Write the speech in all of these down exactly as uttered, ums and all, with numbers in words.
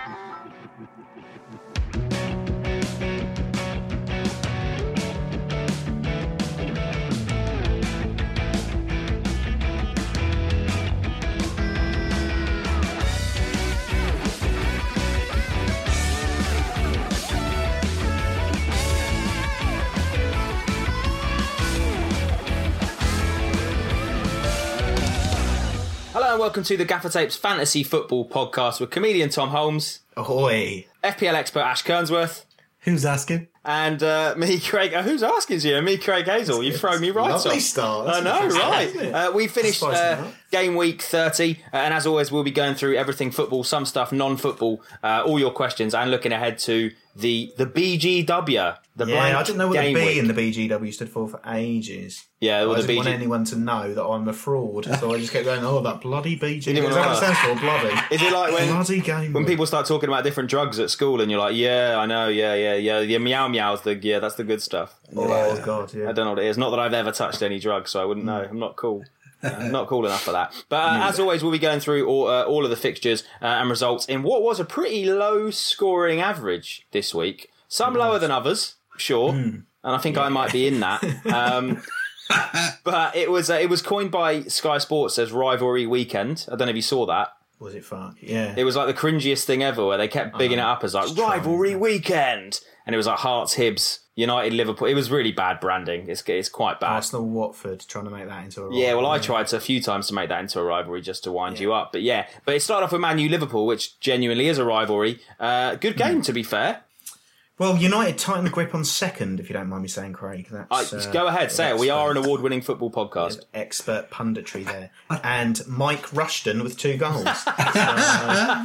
Hello and welcome to the Gaffer Tapes Fantasy Football Podcast with comedian Tom Holmes. Ahoy. F P L expert Ash Kernsworth. Who's asking? And uh, me, Craig. Uh, who's asking you? Me, Craig Hazel. You've thrown me right off. Lovely start. I know, right? Uh, we finished uh, game week thirty, uh, and as always, we'll be going through everything football, some stuff non-football, uh, all your questions, and looking ahead to the the B G W. The yeah, I didn't know what the B week. in the B G W stood for for ages. Yeah, well, I the didn't B G... want anyone to know that I'm a fraud, so I just kept going, oh, that bloody B G. You Is that what it stands for? Bloody. Is it like when, bloody game when week. people start talking about different drugs at school and you're like, yeah, I know, yeah, yeah, yeah, yeah, meow meow's the, yeah, that's the good stuff. Oh, like, God, yeah. I don't know what it is. Not that I've ever touched any drugs, so I wouldn't know. I'm not cool. Uh, not cool enough for that. But uh, as always, we'll be going through all, uh, all of the fixtures uh, and results in what was a pretty low scoring average this week. Some lower than others, sure. Mm. And I think yeah. I might be in that. Um, but it was uh, it was coined by Sky Sports as Rivalry Weekend. I don't know if you saw that. Was it fuck? Yeah. It was like the cringiest thing ever where they kept bigging it up as like Rivalry Weekend. And it was like Hearts, Hibs, United, Liverpool. It was really bad branding. It's it's quite bad. Arsenal, Watford, trying to make that into a rivalry. Yeah, well, I tried to, a few times to make that into a rivalry just to wind yeah. you up. But yeah, but it started off with Man U Liverpool, which genuinely is a rivalry. Uh, good game, mm. to be fair. Well, United tighten the grip on second, if you don't mind me saying, Craig. That's, I, uh, go ahead, say it. We are an award-winning football podcast. Expert punditry there. And Mike Rushton with two goals. uh,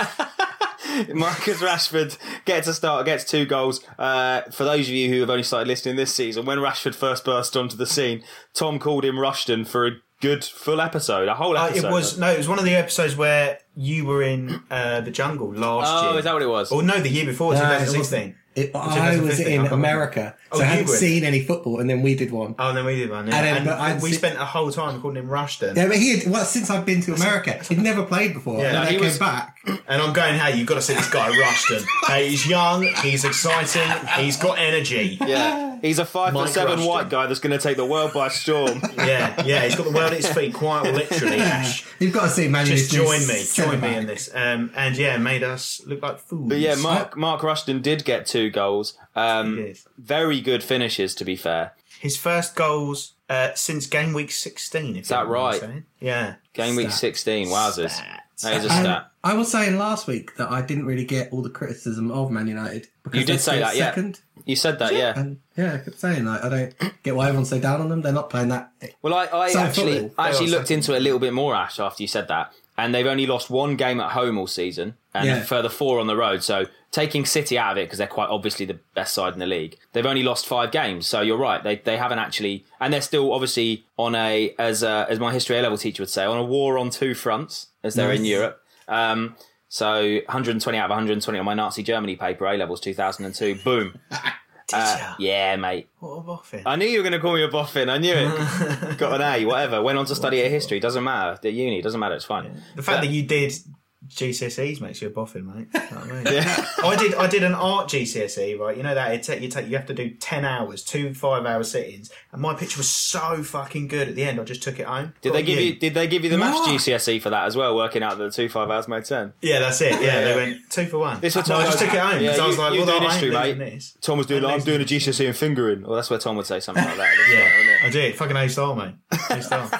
Marcus Rashford gets a start, gets two goals. Uh, for those of you who have only started listening this season, when Rashford first burst onto the scene, Tom called him Rushton for a good full episode, a whole episode. Uh, it was no, it was one of the episodes where you were in uh, the jungle last oh, year. Oh, is that what it was? Oh no, the year before, no, twenty sixteen. It, I was in America, so oh, I hadn't seen any football, and then we did one. Oh, and then we did one, yeah. And, then, and we se- spent a whole time calling him Rushton. Yeah, but he had, well, since I've been to America, he'd never played before. Yeah, and then he was back. And I'm going, hey, you've got to see this guy, Rushton. Hey, he's young, he's exciting, he's got energy. Yeah, he's a five foot seven white guy that's going to take the world by storm. yeah, yeah, he's got the world at his feet, quite literally, Ash. You've got to see Man Just join me, join me in this. Um, and yeah, made us look like fools. But yeah, Mark, Mark Rushton did get two goals. Um, very good finishes, to be fair. His first goals uh, since game week sixteen. If Is that right? Yeah. Game week sixteen, wowzers. That is a and stat. I was saying last week that I didn't really get all the criticism of Man United. Because you did say that, second. yeah. You said that, yeah. And yeah, I kept saying that. I don't get why everyone's so down on them. They're not playing that. Well, I, I actually, I actually looked into it a little bit more, Ash, after you said that. And they've only lost one game at home all season, and yeah. further four on the road. So taking City out of it, because they're quite obviously the best side in the league, they've only lost five games. So you're right, they they haven't actually, and they're still obviously on a, as a, as my history A level teacher would say, on a war on two fronts, as they're nice. in Europe. Um, so one hundred twenty out of one hundred twenty on my Nazi Germany paper, A levels two thousand two. Boom. Uh, yeah, mate. What a boffin. I knew you were going to call me a boffin. I knew it. Got an A, whatever. Went on to study at history. Doesn't matter. At uni, doesn't matter. It's fine. Yeah. The fact but, that you did G C S Es makes you a boffin, mate. You know what I mean? yeah. I did. I did an art G C S E, right? You know that it take, you take you have to do ten hours, two five-hour sit-ins, and my picture was so fucking good at the end. I just took it home. Did they give you? Did they give you the maths G C S E for that as well? Working out the two five hours made ten. Yeah, that's it. Yeah, yeah. They went two for one. This was no, I just took it home because yeah, I was you, like, you well, doing I history, ain't mate. this. Tom was doing. I'm doing a G C S E in fingering. Well, that's where Tom would say something like that. yeah, right, I did. Fucking A star, mate. A star.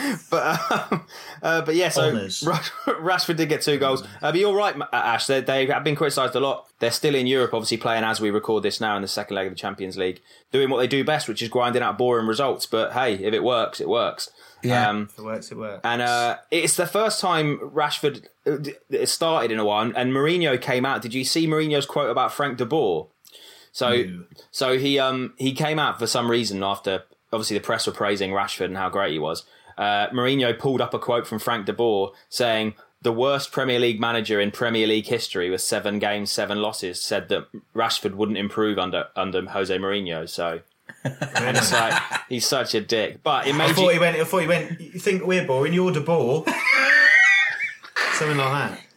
but um, uh, but yeah, so Honours. Rashford did get two goals. Uh, but you're right, Ash. They, they have been criticised a lot. They're still in Europe, obviously playing as we record this now in the second leg of the Champions League, doing what they do best, which is grinding out boring results. But hey, if it works, it works. Yeah, um, if it works, it works. And uh, it's the first time Rashford it started in a while, and Mourinho came out. Did you see Mourinho's quote about Frank de Boer? So, no. so he um he came out for some reason after obviously the press were praising Rashford and how great he was. Uh, Mourinho pulled up a quote from Frank de Boer saying the worst Premier League manager in Premier League history with seven games, seven losses, said that Rashford wouldn't improve under under Jose Mourinho. So. And it's like he's such a dick, but it made I thought you... he went. I thought he went. You think we're boring? You're the bore. Something like that.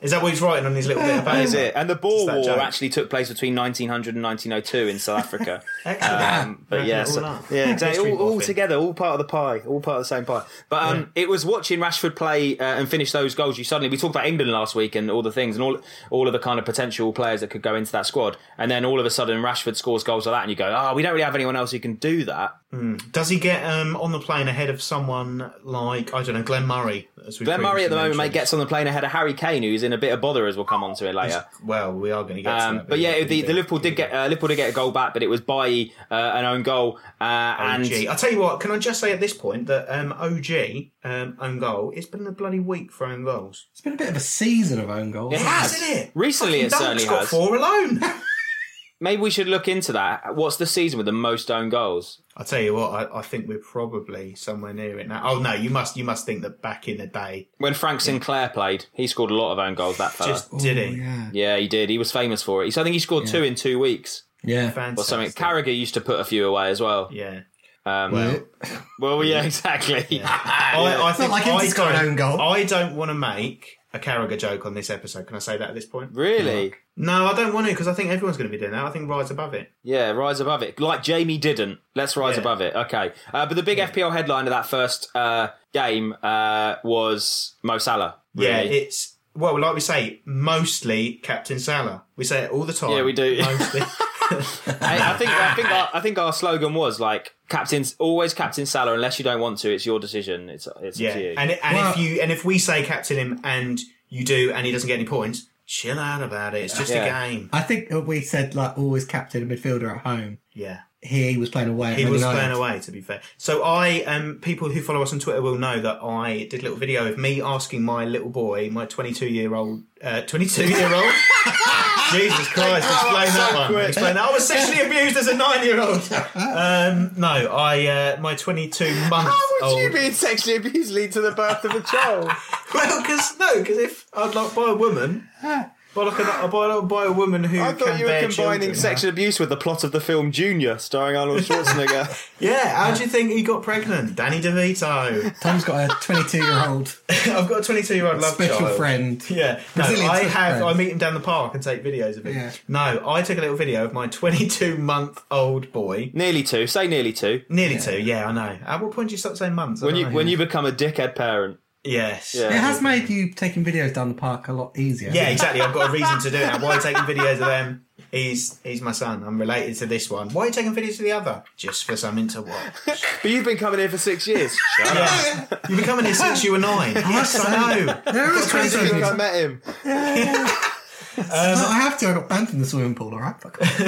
Is that what he's writing on his little bit of paper? Is it? And the Boer War joke. actually took place between nineteen hundred and nineteen oh two in South Africa. Excellent. Um, but yeah, so, yeah, exactly. All, all together, all part of the pie, all part of the same pie. But um, yeah. it was watching Rashford play uh, and finish those goals. You suddenly we talked about England last week and all the things and all all of the kind of potential players that could go into that squad, and then all of a sudden Rashford scores goals like that, and you go, oh, we don't really have anyone else who can do that. Mm. Does he get um, on the plane ahead of someone like I don't know, Glenn Murray? As Glenn Murray at the moment, mate, gets on the plane ahead of Harry Kane, who's in a bit of bother, as we'll come on to it later. Well, we are going to get um, to that. But yeah, the, the Liverpool did get uh, Liverpool did get a goal back, but it was by uh, an own goal. Uh, and O G. I'll tell you what, can I just say at this point that um, O G, um, own goal, it's been a bloody week for own goals. It's been a bit of a season of own goals. It has, isn't it? Recently, Fucking it certainly got has. four alone. Maybe we should look into that. What's the season with the most own goals? I'll tell you what, I, I think we're probably somewhere near it now. Oh no, you must you must think that back in the day, when Frank Sinclair played, he scored a lot of own goals. That fella, just did he? Ooh, yeah. yeah, he did. He was famous for it. So I think he scored yeah. two in two weeks. Yeah, fantastic. Or something. Carragher used to put a few away as well. Yeah. Um, well, well, yeah, exactly. Yeah. I, I think not like him to score an own goal. I don't want to make a Carragher joke on this episode. Can I say that at this point? Really? No, I don't want to because I think everyone's going to be doing that. I think rise above it. Yeah, rise above it. Like Jamie didn't. Let's rise yeah. above it. Okay. Uh, but the big yeah. F P L headline of that first uh, game uh, was Mo Salah. Really. Yeah, it's, well, like we say, mostly Captain Salah. We say it all the time. Yeah, we do. Mostly. I, I think I think our, I think our slogan was like captain's always Captain Salah unless you don't want to. It's your decision. It's it's yeah. up to you. And and well, if you and if we say captain him and you do and he doesn't get any points, chill out about it. It's just yeah. a game. I think we said like always captain a midfielder at home. Yeah. Here he was playing away. At he was United. playing away, to be fair. So I, um, people who follow us on Twitter will know that I did a little video of me asking my little boy, my twenty-two-year-old, uh, twenty-two-year-old. Jesus Christ! Explain that one. Quick. Explain that. I was sexually abused as a nine-year-old. Um, no, I, uh, my twenty-two-month. How would old... you being sexually abused lead to the birth of a child? Well, because no, because if I'd like buy a woman. By, like a, by, by a woman who I thought can you were bear combining children. sexual abuse with the plot of the film Junior, starring Arnold Schwarzenegger. Yeah, how do you think he got pregnant? Danny DeVito. Tom's got a twenty-two-year-old. I've got a twenty-two-year-old love special child. friend. Yeah, no, Brazilian I have. friend. I meet him down the park and take videos of him. Yeah. No, I took a little video of my twenty-two-month-old boy. Nearly two. Say nearly two. Nearly yeah. two. Yeah, I know. At what point do you start saying months? When you know. when you become a dickhead parent. Yes. Yeah. It has made you taking videos down the park a lot easier. Yeah, exactly. I've got a reason to do it now. Why are you taking videos of them? He's he's my son. I'm related to this one. Why are you taking videos of the other? Just for something to watch. But you've been coming here for six years. Shut yeah. up. You've been coming here since you were nine. Yes, I know. There is I think I met him. Yeah. um, no, I have to. I got banned from the swimming pool, all right?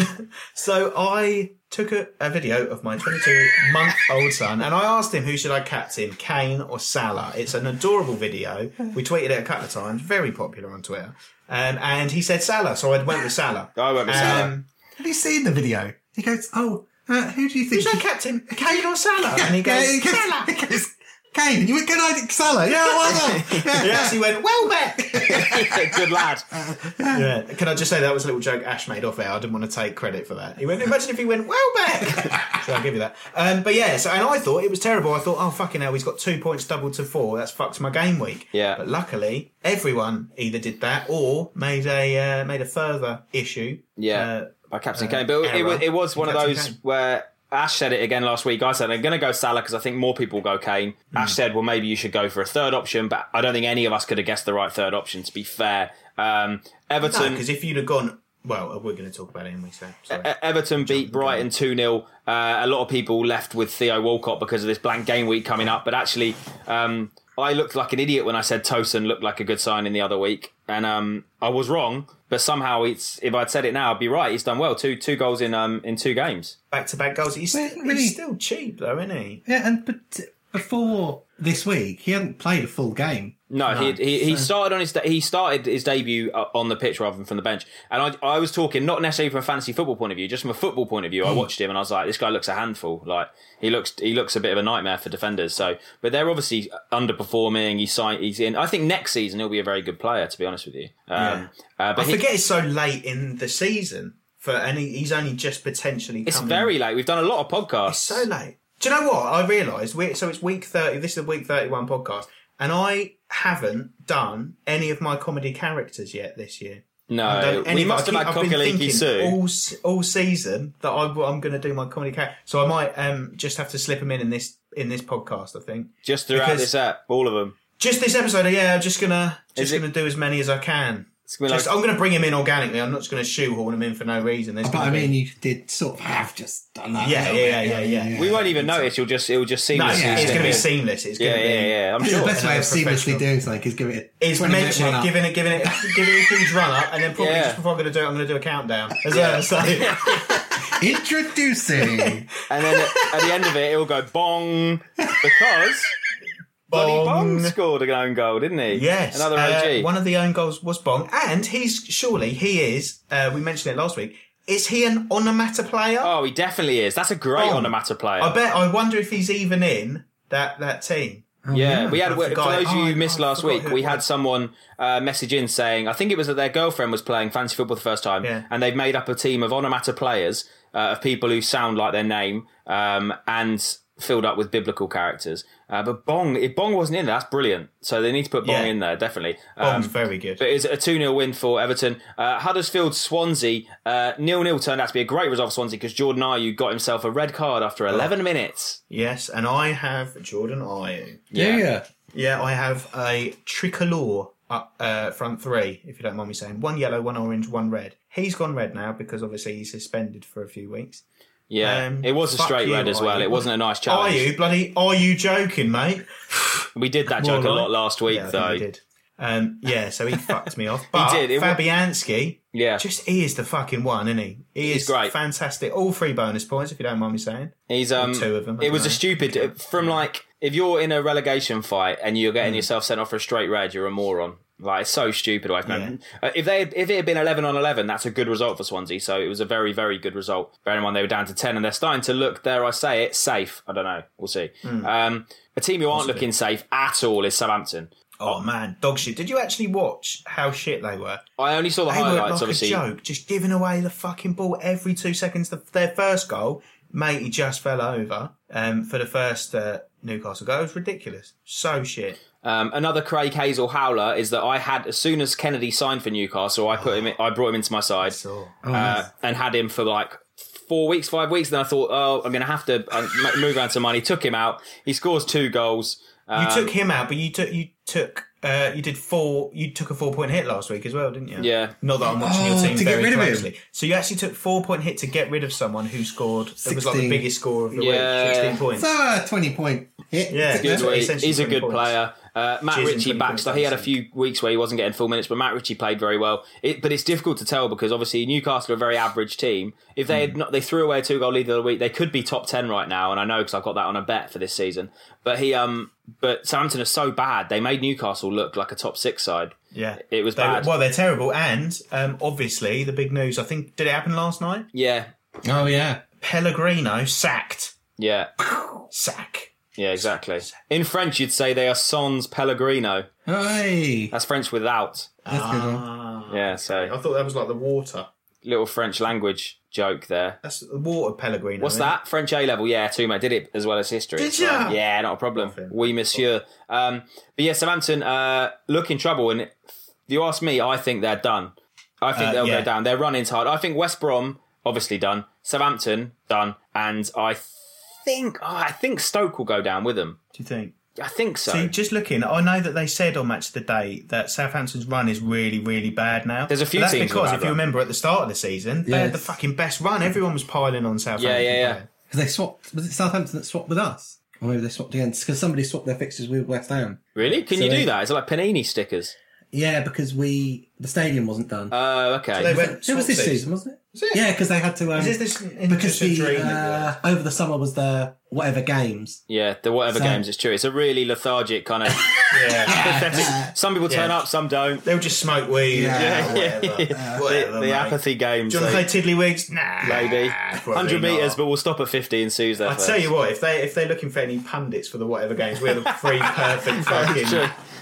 So I took a, a video of my twenty-two-month-old son and I asked him who should I captain, Kane or Salah. It's an adorable video. We tweeted it a couple of times. Very popular on Twitter. Um, and he said Salah, so I went with Salah. I went with um, Salah. Have you seen the video? He goes, oh, uh, who do you think... Who's our captain, Kane or Salah? And he goes, yeah, he goes Salah. He goes, Kane. And you went, good idea, Salah. Yeah, why not? Yeah. He actually went, Welbeck. Good lad. Yeah. Can I just say that was a little joke Ash made off air. I didn't want to take credit for that. He went, imagine if he went, Welbeck. So I'll give you that. Um, but yeah, so, and I thought it was terrible. I thought, oh, fucking hell, he's got two points doubled to four. That's fucked my game week. Yeah. But luckily, everyone either did that or made a uh, made a further issue. Yeah, uh, by Captain uh, Kane. But it, was- it was one of Captain those Kane. where Ash said it again last week. I said, I'm going to go Salah because I think more people will go Kane. Mm. Ash said, well, maybe you should go for a third option, but I don't think any of us could have guessed the right third option, to be fair. Um, Everton... because if you'd have gone... Well, we're going to talk about it, anyway, so... Sorry. E- Everton beat Brighton two nil. Uh, a lot of people left with Theo Walcott because of this blank game week coming up, but actually... Um, I looked like an idiot when I said Tosin looked like a good signing the other week, and um, I was wrong. But somehow, it's if I'd said it now, I'd be right. He's done well. Two two goals in um in two games. Back to back goals. He's, But still, really- he's still cheap, though, isn't he? Yeah, and but before this week, he hadn't played a full game. No, No, he he, he started on his de- he started his debut uh, on the pitch rather than from the bench. And I I was talking not necessarily from a fantasy football point of view, just from a football point of view. I watched him and I was like, this guy looks a handful. Like he looks he looks a bit of a nightmare for defenders. So, but they're obviously underperforming. He's signed, he's in. I think next season he'll be a very good player. To be honest with you, um, uh, but I he, forget it's so late in the season, for and he, he's only just potentially it's coming. very late. We've done a lot of podcasts. It's so late. Do you know what? I realised, we so it's week thirty, this is the week thirty-one podcast, and I haven't done any of my comedy characters yet this year. No, we must have had Cockaliki Sue all all season that I, I'm going to do my comedy character. So I might um, just have to slip them in in this in this podcast. I think just throughout because this app, all of them. Just this episode, yeah. I'm just gonna just it, gonna do as many as I can. Just, like, I'm going to bring him in organically. I'm not just going to shoehorn him in for no reason. There's but I mean, be... you did sort of have just done that. Yeah, yeah, yeah, yeah, yeah. We won't even notice. You'll just, it'll just seamlessly. No, yeah, it's going to be seamless. It's yeah, going to yeah, be. Yeah, I'm sure. The best way of seamlessly doing something is giving it. Is mentioning it, giving it, giving it, giving it a huge run up, and then probably yeah. just before I'm going to do it, I'm going to do a countdown as well. So. Introducing, and then at, at the end of it, it'll go bong because. Bloody Bong scored an own goal, didn't he? Yes. Another O G. Uh, one of the own goals was Bong. And he's, surely, he is, uh, we mentioned it last week, is he an Onomata player? Oh, he definitely is. That's a great oh, Onomata player. I bet, I wonder if he's even in that, that team. Oh, yeah, yeah, we had. For those of you who missed oh, last week, we had someone uh, message in saying, I think it was that their girlfriend was playing fantasy football the first time, yeah. and they've made up a team of Onomata players, uh, of people who sound like their name, um, and filled up with biblical characters. Uh, but Bong, if Bong wasn't in there, that's brilliant. So they need to put Bong yeah. in there, definitely. Bong's um, very good. But it's a two nil win for Everton. Uh, Huddersfield, Swansea, uh, nil nil turned out to be a great result for Swansea because Jordan Ayew got himself a red card after eleven oh. minutes. Yes, and I have Jordan Ayew. Yeah. Yeah, yeah I have a tricolour up, uh, front three, if you don't mind me saying. One yellow, one orange, one red. He's gone red now because obviously he's suspended for a few weeks. Yeah, um, it was a straight you, red as well. It wasn't a nice challenge. Are you bloody? Are you joking, mate? We did that joke a lot last week, yeah, though. We did. Um, yeah, so he fucked me off. But he did. It Fabianski, yeah, just he is the fucking one, isn't he? He He's is great. Fantastic. All three bonus points, if you don't mind me saying. He's um, or two of them. It was know. a stupid from like if you're in a relegation fight and you're getting mm. yourself sent off for a straight red, you're a moron. Like, it's so stupid. Yeah. Uh, if they had, if it had been eleven on eleven, that's a good result for Swansea. So it was a very, very good result. Bearing in mind they were down to ten and they're starting to look, dare I say it, safe. I don't know. We'll see. Mm. Um, a team who aren't Possibly. looking safe at all is Southampton. Oh, man. Dog shit. Did you actually watch how shit they were? I only saw the they highlights, were like obviously. a joke. Just giving away the fucking ball every two seconds. The, their first goal, mate, he just fell over um, for the first uh, Newcastle goal. It was ridiculous. So shit. Um, another Craig Hazel howler is that I had, as soon as Kennedy signed for Newcastle, I put him, in, I brought him into my side oh, uh, nice. and had him for like four weeks, five weeks. Then I thought, oh, I'm going to have to uh, move around some money. Took him out. He scores two goals. Um, you took him out, but you took you took uh, you did four. You took a four point hit last week as well, didn't you? Yeah. Not that I'm watching oh, your team to very get rid closely. Of him. So you actually took four point hit to get rid of someone who scored. It was like the biggest score of the yeah. week, sixteen points. It's a twenty point hit. Yeah, good he's a good points. player. Uh, Matt Ritchie Baxter, he had a few weeks where he wasn't getting full minutes, but Matt Ritchie played very well. It, but it's difficult to tell because obviously Newcastle are a very average team. If they had not, they threw away a two goal lead the other week, they could be top ten right now, and I know because I've got that on a bet for this season. But he, um, but Southampton are so bad, they made Newcastle look like a top six side. Yeah, it was they, bad. Well, they're terrible, and um, obviously the big news. I think did it happen last night? Yeah. Oh yeah. Pellegrino sacked. Yeah. Sack. Yeah, exactly. In French, you'd say they are sans Pellegrino. Hey, that's French without. That's ah, good one. Yeah, so I thought that was like the water. Little French language joke there. That's the water Pellegrino. What's that? It? French A level? Yeah, too, mate. Did it as well as history. Did you? So, yeah, not a problem. Oui, monsieur. Um, but yeah, Southampton uh, look in trouble, and if you ask me, I think they're done. I think uh, they'll yeah. go down. Their running's hard. I think West Brom obviously done. Southampton done, and I. Th- think oh, I think Stoke will go down with them. Do you think? I think so. See, just looking, I know that they said on Match of the Day that Southampton's run is really, really bad now. There's a few but that's teams because if run. you remember at the start of the season, they yes. had the fucking best run. Everyone was piling on Southampton. Yeah, yeah, yeah. Because they swapped. Was it Southampton that swapped with us? Or maybe they swapped against? Because somebody swapped their fixtures with West Ham. Really? Can so you do they, that? Is it like Panini stickers? Yeah, because we the stadium wasn't done. Oh, uh, okay. So they went it was this season, wasn't it? Was it? Yeah, because they had to. Um, Is this because the dream uh, over the summer was the whatever games. Yeah, the whatever so, games. It's true. It's a really lethargic kind of. yeah. pathetic. Some people turn yeah. up, some don't. They'll just smoke weed. Yeah, yeah, yeah. whatever. yeah. whatever the, the apathy games. Do you want to play Tiddlywinks? Nah, maybe hundred meters, but we'll stop at fifty and Sue's there. I tell you what, if they if they're looking for any pundits for the whatever games, we're the free perfect fucking.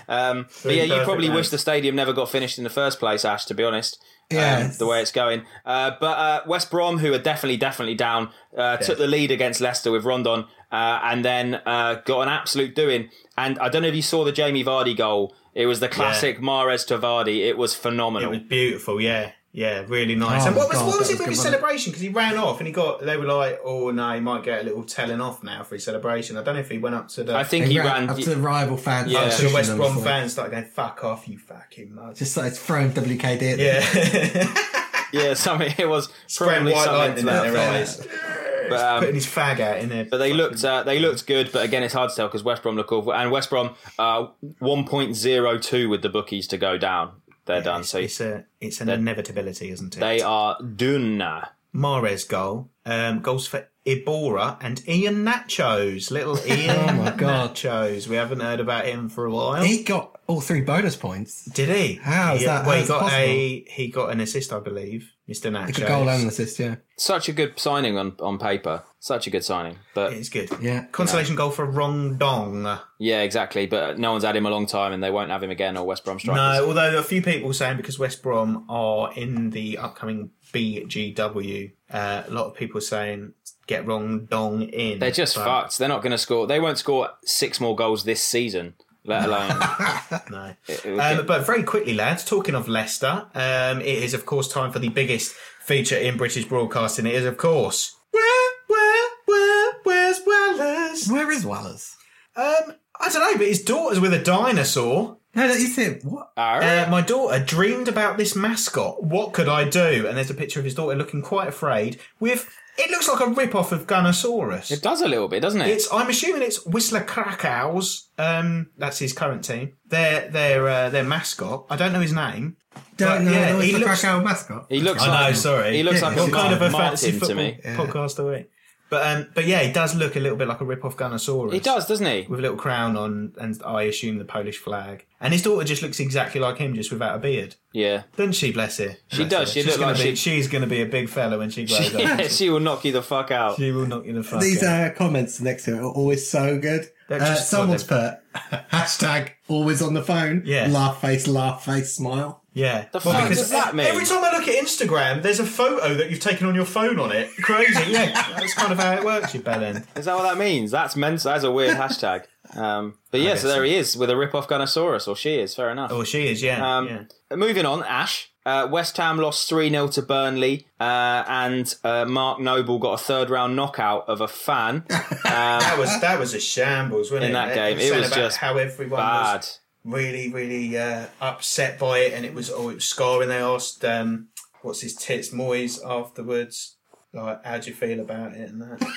Um, but yeah, you probably wish the stadium never got finished in the first place, Ash, to be honest. Yeah. Um, the way it's going. Uh, but uh, West Brom, who are definitely, definitely down, uh, took the lead against Leicester with Rondon uh, and then uh, got an absolute doing. And I don't know if you saw the Jamie Vardy goal. It was the classic yeah. Mahrez to Vardy. It was phenomenal. It was beautiful, yeah. Yeah, really nice. Oh and what was, God, what was it was with his one. celebration? Because he ran off and he got, they were like, oh no, he might get a little telling off now for his celebration. I don't know if he went up to the... I think He he ran ran... up to the rival fans. Yeah. to the West them Brom before. fans started going, fuck off, you fucking mug. Just like it's throwing W K D at them. Yeah. yeah, something, it was Spraying probably white something light to in that their effect. eyes. But, um, Putting his fag out in there. But they looked uh, they looked good, but again, it's hard to tell because West Brom look awful. And West Brom, uh, one point oh two with the bookies to go down. They're Yeah, done. It's, So it's, a, it's an inevitability, isn't it? they are done. Mahrez goal. Um, goals for Ibora and Ian Nachos. Little Ian Oh my God. Nachos. We haven't heard about him for a while. He got all three bonus points. Did he? How is Yeah, that- Well, how he is got it a he got an assist, I believe. Mister Nachos. He got a goal and an assist, yeah. Such a good signing on, on paper. Such a good signing. But It's good. Yeah. Consolation goal for Rondong. yeah, exactly. But no one's had him a long time and they won't have him again or West Brom strikers. No, although a few people saying because West Brom are in the upcoming B G W, uh, a lot of people saying get Rondong in. They're just but- fucked. They're not going to score. They won't score six more goals this season, let alone. No. it would Um, get- but very quickly, lads, talking of Leicester, um, it is, of course, time for the biggest feature in British broadcasting. It is, of course, Where, where, where, where's Wellers? Where is Wallers? Um, I don't know, but his daughter's with a dinosaur. No, you said what? Uh, my daughter dreamed about this mascot. What could I do? And there's a picture of his daughter looking quite afraid with... It looks like a rip-off of Gunnosaurus. it does a little bit, doesn't it? It's. I'm assuming it's Whistler Krakows. Um, that's his current team. Their their uh, their mascot. I don't know his name. Don't but know. yeah, Yeah, he the looks. Krakow mascot. he looks I like, know. Sorry. He looks Yeah, like what a kind of a Martin fantasy to football me. podcast are we? But um, but yeah, he does look a little bit like a rip-off Gunnosaurus. He does, doesn't he? With a little crown on, and I assume the Polish flag. And his daughter just looks exactly like him, just without a beard. Yeah. Doesn't she, bless her? She Bless does, her. she she's look gonna like be, she- She's going to be a big fella when she grows up. Yeah, she will knock you the fuck out. She will knock you the fuck These out. uh, comments next to it are always so good. They're Uh, just- someone's put hashtag always on the phone. Yeah. Laugh face, laugh face, smile. Yeah. The fuck does that mean? Every time I look at Instagram, there's a photo that you've taken on your phone on it. Crazy, yeah. That's kind of how it works, you bellend. Is that what that means? That's mental. That's a weird hashtag. Um, but yeah, guess so there so. he is with a rip-off Gunnosaurus, or she is. Fair enough. Oh, she is, yeah. Um, yeah. Moving on, Ash. Uh, West Ham lost three nil to Burnley, uh, and uh, Mark Noble got a third-round knockout of a fan. Um, That was that was a shambles, wasn't In it? that They game, were it saying was about just how everyone bad. was really, really uh, upset by it, and it was oh, it was scarring. They asked, um, "What's his tits, Moyes?" Afterwards, like, "How do you feel about it?" And that.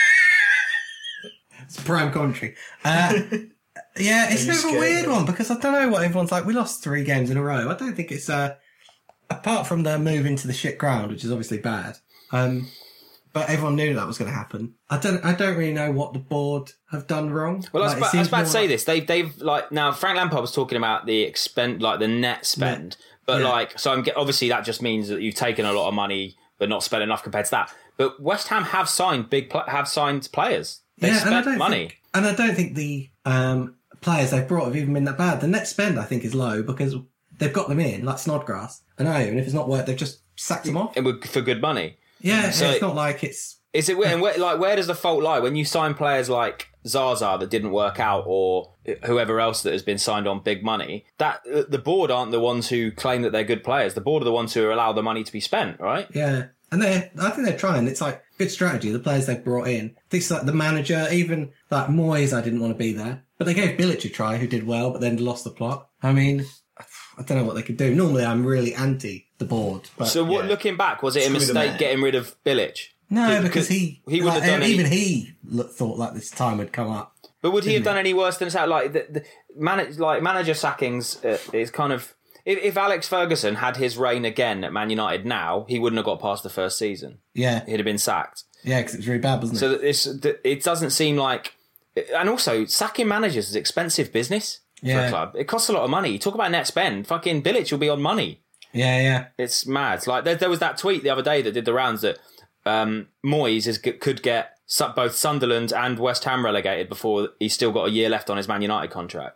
It's prime commentary. Uh, yeah, it's Are a you bit of a scared, weird mate? one because I don't know what everyone's like. We lost three games in a row. I don't think it's uh, apart from the move into the shit ground, which is obviously bad. Um, but everyone knew that was going to happen. I don't. I don't really know what the board have done wrong. Well, I was, Like, it about, I was seems about to more say like- this. They've, they've like now. Frank Lampard was talking about the expend, like the net spend, but Yeah. like so. I'm get, obviously that just means that you've taken a lot of money, but not spent enough compared to that. But West Ham have signed big, pl- have signed players. They and I spent don't money. Think, and I don't think the um, players they've brought have even been that bad. The net spend, I think, is low because they've got them in, like Snodgrass and Ayew, and if it's not worked, they've just sacked them off. And with- for good money. Yeah, So- it's not like it's... Is it and where, like where does the fault lie when you sign players like Zaza that didn't work out, or whoever else that has been signed on big money? That the board aren't the ones who claim that they're good players. The board are the ones who allow the money to be spent, right? Yeah, and they I think they're trying. It's like good strategy, the players they've brought in. Things like the manager, even like Moyes, I didn't want to be there. But they gave Bilic a try, who did well, but then lost the plot. I mean, I don't know what they could do. Normally, I'm really anti the board. But So, what? yeah. Looking back, was it a Screw the mistake man. getting rid of Bilic? no, Because because he, he wouldn't like, have done any- even he look, thought like this time would come up. But would he have done any worse than that? Like the, the man, like manager sackings uh, is kind of. If, if Alex Ferguson had his reign again at Man United now, he wouldn't have got past the first season. Yeah, He'd have been sacked. yeah, because it was really bad, wasn't it? So that this, that it doesn't seem like, and also sacking managers is expensive business for Yeah. a club. It costs a lot of money. You talk about net spend. Fucking Bilic will be on money. yeah, yeah. It's mad. Like there, there was that tweet the other day that did the rounds that um, Moyes is, could get su- both Sunderland and West Ham relegated before he's still got a year left on his Man United contract.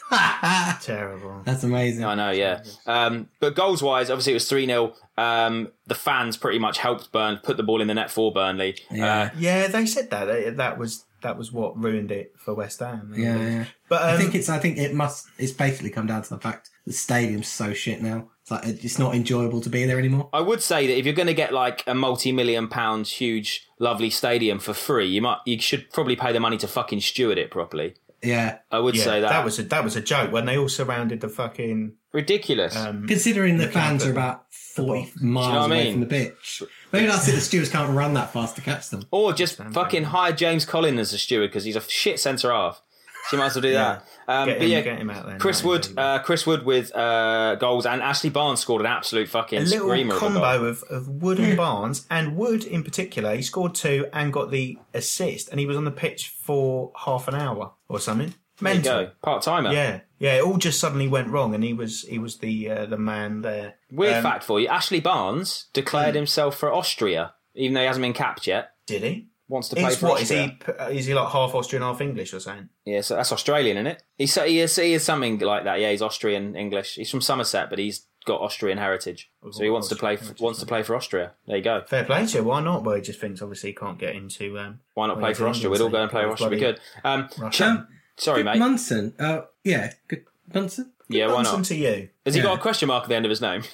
Terrible. That's amazing. I know, yeah. Um, but goals wise, obviously it was three nil. Um, the fans pretty much helped Burn put the ball in the net for Burnley. Yeah. Uh, Yeah, they said that. They- That was that was what ruined it for West Ham. Yeah, yeah. But um, I think it's. I think it must. It's basically come down to the fact the stadium's so shit now. It's like it's not enjoyable to be there anymore. I would say that if you're going to get like a multi-million pound huge lovely stadium for free, you might you should probably pay the money to fucking steward it properly. Yeah, I would yeah, say that. that was a that was a joke when they all surrounded the fucking. ridiculous. Um, considering the the fans camp are at about forty the miles Do you know what I away mean? from the pitch. Maybe that's it. The stewards can't run that fast to catch them. Or just fucking hire James Collin as a steward because he's a shit centre half. So you might as well do Yeah. that. Um, Get but him- yeah, get him out there, Chris no, Wood, indeed. uh, Chris Wood with uh, goals, and Ashley Barnes scored an absolute fucking a little screamer of a goal. combo of, of Wood and Barnes, and Wood in particular, he scored two and got the assist, and he was on the pitch for half an hour or something. There you Mental. go, part timer. Yeah, yeah. It all just suddenly went wrong, and he was he was the uh, the man there. Weird Um, fact for you: Ashley Barnes declared himself for Austria, even though he hasn't been capped yet. Did he? Wants to play He's for what? Is Austria. he? uh, Is he like half Austrian, half English, or something? Yeah, so that's Australian, isn't it? He's he is, he is something like that. Yeah, he's Austrian English. He's from Somerset, but he's got Austrian heritage, so he wants to play for, wants to play for Austria. There you go. Fair play to you. Why not? Well, he just thinks obviously he can't get into. Um, Why not well, play into for Austria? We'd all go and play for England, Austria. We bloody could. Um, Russia. Ch- sorry, Good mate. Munson. Uh, yeah, good Munson. Yeah, why Nonsense not? to you. Has he Yeah. got a question mark at the end of his name?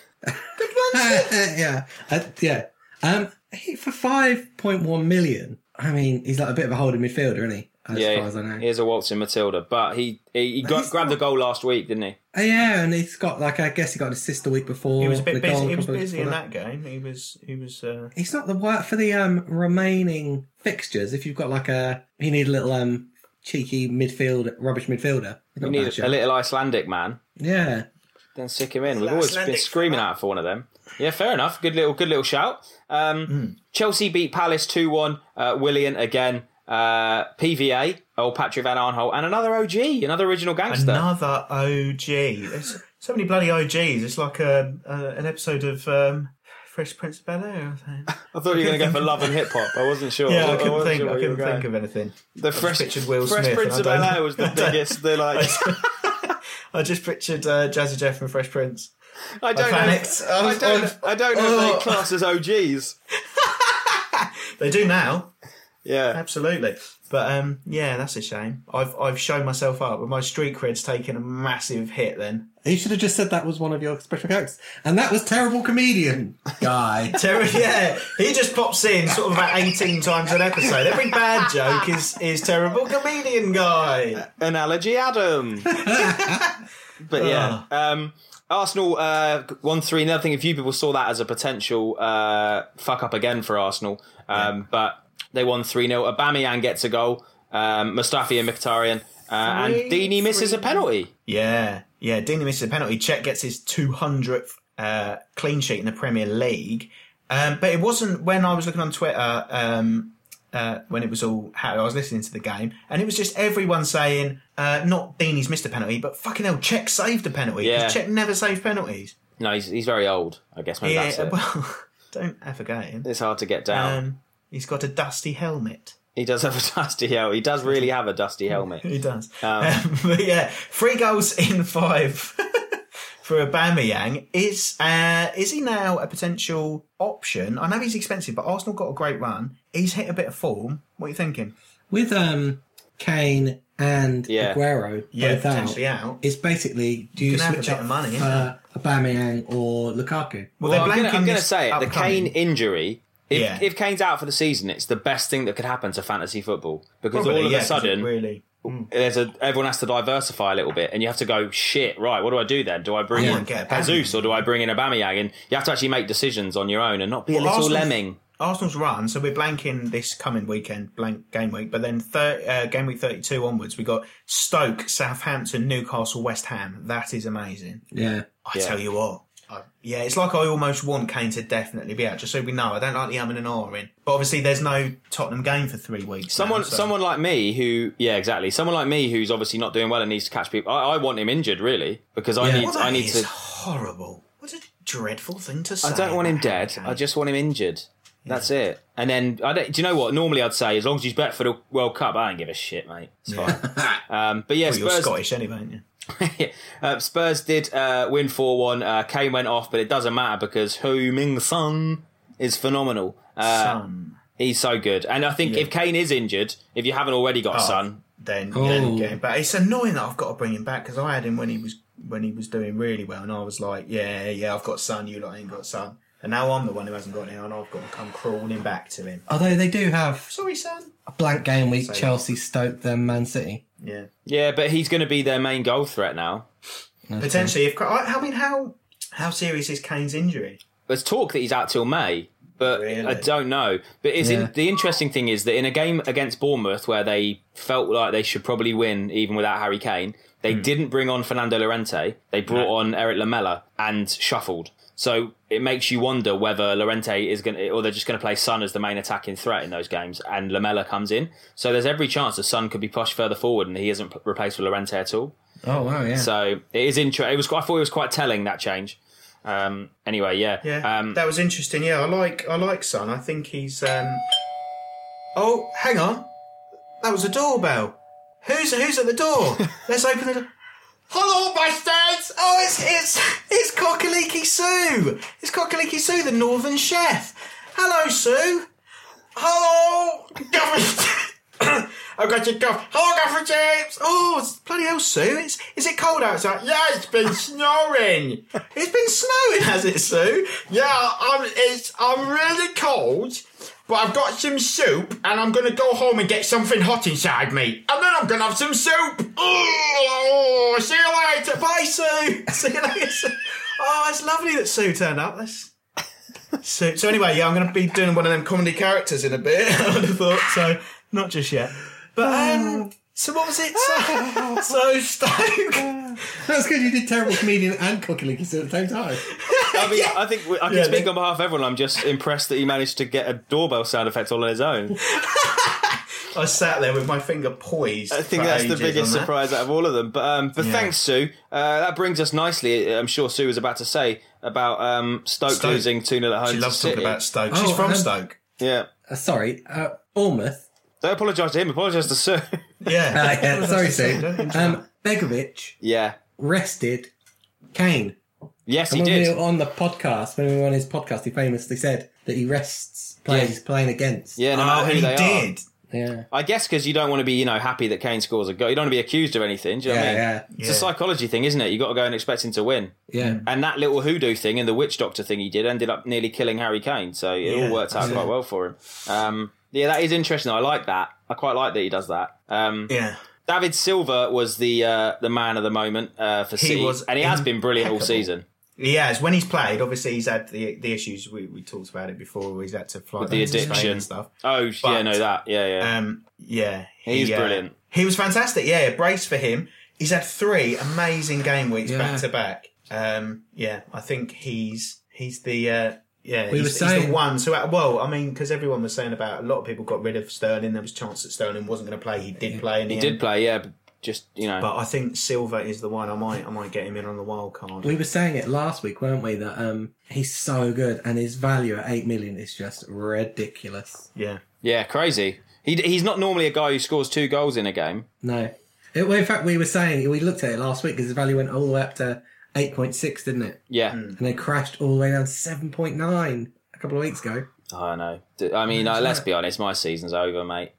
yeah, uh, yeah. Um, he, for five point one million. I mean, he's like a bit of a holding midfielder, isn't he? As yeah, far as I know. he is a waltzing Matilda, but he he, he got, he's grabbed not- the goal last week, didn't he? Oh, yeah, and he's got like I guess he got an assist the week before. He was a the bit goal busy. a He was couple of weeks busy in before that game. He was. He was. Uh, He's not the work for the um remaining fixtures. If you've got like a, you need a little um cheeky midfield, rubbish midfielder. He's We not need bad a, shout. a little Icelandic man. Yeah, Then stick him in. We've Little always been Icelandic screaming fella. out for one of them. Yeah, fair enough. Good little, good little shout. Um, Mm. Chelsea beat Palace two one. Uh, Willian again. Uh, P V A, old Patrick Van Arnholt, and another O G, another original gangster. another O G. There's so many bloody O Gs. It's like a, a an episode of um, Fresh Prince of Bel Air. I thought you were going to go for love and hip hop. I wasn't sure. Yeah, I wasn't couldn't think. sure I where you couldn't were think going. of anything. The I just Fresh, pictured Will Fresh Smith, Prince and of I Bel don't- Air was the I don't- biggest. They're like, I just pictured uh, Jazzy Jeff from Fresh Prince. I don't know. panicked. I I was- don't. I was- I don't know Oh. if they class as O Gs. They do now, Yeah. absolutely. But um, yeah, that's a shame. I've I've shown myself up, but my street cred's taken a massive hit. Then you should have just said that was one of your special characters, and that was terrible comedian guy. Terry, yeah, he just pops in sort of about eighteen times an episode. Every bad joke is is terrible comedian guy. Analogy Adam. But yeah, um, Arsenal uh, won three nil. I think a few people saw that as a potential uh, fuck up again for Arsenal, um, but they won three nil. Aubameyang gets a goal. Um, Mustafi and Mkhitaryan. Uh, and Three, Deeney misses a three. penalty. Yeah, yeah. Deeney misses a penalty. Czech gets his two hundredth uh, clean sheet in the Premier League. Um, but it wasn't when I was looking on Twitter um, uh, when it was all how I was listening to the game, and it was just everyone saying uh, not Deeney's missed a penalty, but fucking hell, Czech saved a penalty. Yeah. Czech never saved penalties. No, he's, he's very old, I guess. Maybe that's Yeah, it. well, don't forget him. It's hard to get down. Um, he's got a dusty helmet. He does have a dusty helmet. He does really have a dusty helmet. He does. Um, Um, but yeah, three goals in five for Aubameyang. Is uh, is he now a potential option? I know he's expensive, but Arsenal got a great run. He's hit a bit of form. What are you thinking? With um Kane and Yeah. Aguero Yeah, both out, potentially out. it's basically do you can have a switch bit up of money, for Aubameyang or Lukaku? Well, Well, they're I'm blanking gonna, I'm gonna this say it. The upcoming- Kane injury. If, Yeah. if Kane's out for the season, it's the best thing that could happen to fantasy football because Probably, all of yeah, a 'cause sudden, it really. there's a everyone has to diversify a little bit, and you have to go shit. Right, what do I do then? Do I bring I in might get Aubameyang. Jesus or do I bring in Aubameyang? And you have to actually make decisions on your own and not be a Well, little Arsenal's- lemming. Arsenal's run, so we're blanking this coming weekend, blank game week, but then thir- uh, game week thirty-two onwards, we got Stoke, Southampton, Newcastle, West Ham. That is amazing. Yeah. I Yeah. tell you what. I, yeah, it's like I almost want Kane to definitely be out, just so we know. I don't like the um and an ah in. But obviously there's no Tottenham game for three weeks. Someone, now, so- someone like me who, yeah, exactly. Someone like me who's obviously not doing well and needs to catch people. I, I want him injured, really, because I Yeah. need, Well, I that need is to. horrible. What a dreadful thing to say. I don't want him about dead. Kane. I just want him injured. That's it. And then, I don't, do you know what? Normally I'd say, as long as he's bet for the World Cup, I don't give a shit, mate. It's fine. um, but yeah, Well, you're Spurs. Scottish anyway, aren't you? uh, Spurs did uh, win four one. Uh, Kane went off, but it doesn't matter because Heung-min Son is phenomenal. Uh, Son. He's so good. And I think Yeah. if Kane is injured, if you haven't already got a Oh, son, then Oh. then get him back. It's annoying that I've got to bring him back because I had him when he was when he was doing really well, and I was like, yeah, yeah, I've got Son. You lot ain't got Son. And now I'm the one who hasn't got him, and I've got to come crawling back to him. Although they do have Sorry, Son. a blank game week, So- Chelsea, Stoke, then Man City. Yeah. yeah, but he's going to be their main goal threat now. Potentially, if I, I mean, how how serious is Kane's injury? There's talk that he's out till May, but Really? I don't know. But it's Yeah. in, the interesting thing is that in a game against Bournemouth where they felt like they should probably win even without Harry Kane, they didn't bring on Fernando Llorente. They brought No. on Eric Lamela and shuffled. So it makes you wonder whether Llorente is going to, or they're just going to play Son as the main attacking threat in those games, and Lamela comes in. So there's every chance the Son could be pushed further forward, and he isn't p- replaced with Llorente at all. Oh, wow, yeah. So it is interesting. It was. I thought it was quite telling, that change. Um, anyway, yeah. Yeah, Um, that was interesting. Yeah, I like I like Son. I think he's. Um... Oh, hang on, that was a doorbell. Who's who's at the door? Let's open the door. Hello, bastards! Oh, it's it's it's Cockaliki Sue. It's Cockaliki Sue, the Northern Chef. Hello, Sue. Hello, Gaffer. I've got your guff. Hello, Gaffer James. Oh, it's bloody hell, Sue. It's is it cold outside? Yeah, it's been snowing. It's been snowing, has it, Sue? Yeah, I'm. It's I'm really cold. But I've got some soup, and I'm going to go home and get something hot inside me. And then I'm going to have some soup. Oh, see you later. Bye, Sue. See you later, Sue. Oh, it's lovely that Sue turned up. That's... So, so anyway, yeah, I'm going to be doing one of them comedy characters in a bit, I would have thought. So, not just yet. But, um... So what was it? So, so Stoke. That's good. You did terrible comedian and Cockaliki at the same time. I mean, I think we, I can Yeah, speak they- on behalf of everyone. I'm just impressed that he managed to get a doorbell sound effect all on his own. I sat there with my finger poised. I think for that's the ages biggest on that. surprise out of all of them. But um, but Yeah. thanks, Sue. Uh, that brings us nicely. I'm sure Sue was about to say about um, Stoke, Stoke. losing two nil at home She to loves City. talking about Stoke. Oh, She's from um, Stoke. Yeah. Uh, sorry, uh, Bournemouth. Don't apologise to him. Apologise to Sue. Yeah. Uh, yeah, sorry, Sue. Don't interrupt. Um, Begovic yeah. rested Kane. Yes, And he when we did. were on the podcast, when we were on his podcast, he famously said that he rests players Yeah. he's playing against. Yeah, no Oh, matter who he they are. did. Yeah. I guess because you don't want to be, you know, happy that Kane scores a goal. You don't want to be accused of anything. Do you know Yeah, what I mean? yeah. It's Yeah. a psychology thing, isn't it? You got to go and expect him to win. Yeah. And that little hoodoo thing and the witch doctor thing he did ended up nearly killing Harry Kane. So it Yeah, all worked out yeah. quite well for him. Um, yeah, that is interesting. I like that. I quite like that he does that. Um, Yeah. David Silva was the uh, the man of the moment uh, for He City, was and he has been brilliant all impeccable. season. He has. When he's played, obviously he's had the the issues we, we talked about it before. Where he's had to fly With the back to Spain addiction. and stuff. Oh, yeah, But, no, that, yeah, yeah. Um, yeah, He's he, uh, brilliant. He was fantastic. Yeah, brace for him. He's had three amazing game weeks Yeah. back to back. Um, yeah, I think he's he's the uh, yeah We he's, were he's saying- the one. So well, I mean, because everyone was saying about a lot of people got rid of Sterling. There was a chance that Sterling wasn't going to play. He did play. In the he end. did play, yeah, but just, you know. But I think Silva is the one. I might I might get him in on the wild card. We were saying it last week, weren't we? That um, he's so good, and his value at eight million is just ridiculous. Yeah. yeah, crazy. He, he's not normally a guy who scores two goals in a game. No, it, well, in fact, we were saying we looked at it last week because his value went all the way up to eight point six, didn't it? Yeah. Hmm. And then crashed all the way down to seven point nine a couple of weeks ago. I know. I mean, uh, let's be honest, my season's over, mate.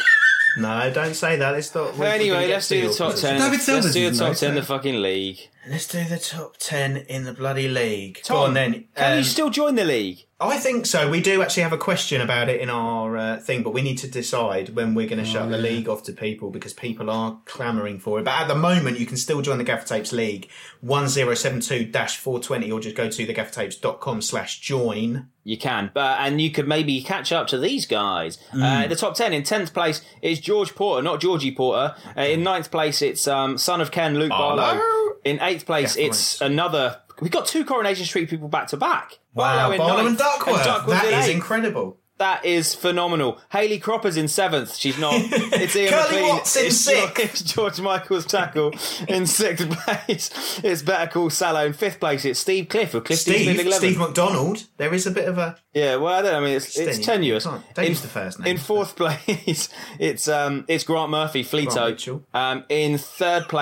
No, don't say that. Let's not. we- we're Anyway, gonna get let's to do the your top position. ten. David Let's Silva's do the in top there, ten in the so- fucking league. Let's do the top ten in the bloody league. Go Tom, on then. Can Um, you still join the league? I think so. We do actually have a question about it in our uh, thing, but we need to decide when we're going to shut the league off to people because people are clamouring for it. But at the moment, you can still join the Gaffer Tapes League one zero seven two four twenty or just go to thegaffertapes.com slash join. You can, but and you could maybe catch up to these guys. Mm. Uh, in the top ten, in tenth place is George Porter, not Georgie Porter. Uh, in ninth place, it's um, son of Ken, Luke Barlow. In eighth place, Yeah, it's another. We got two Coronation Street people back to back. Wow, in Barlow and ninth, Duckworth. Duckworth That in is eighth. incredible. That is phenomenal. Hayley Cropper's in seventh. She's not. It's Ian Curly McLean. Watts in it's sixth. George, it's George Michael's tackle in sixth place. It's Better Call Salah in fifth place. It's Steve Cliff of Cliff Steve, eleven. Steve McDonald. There is a bit of a... Yeah, well, I don't know. I mean, it's, it's Steady. tenuous. You can't- don't in, use the first name. In fourth place, it's um, it's Grant Murphy, Grant Fleeto. Mitchell. Um, in third place,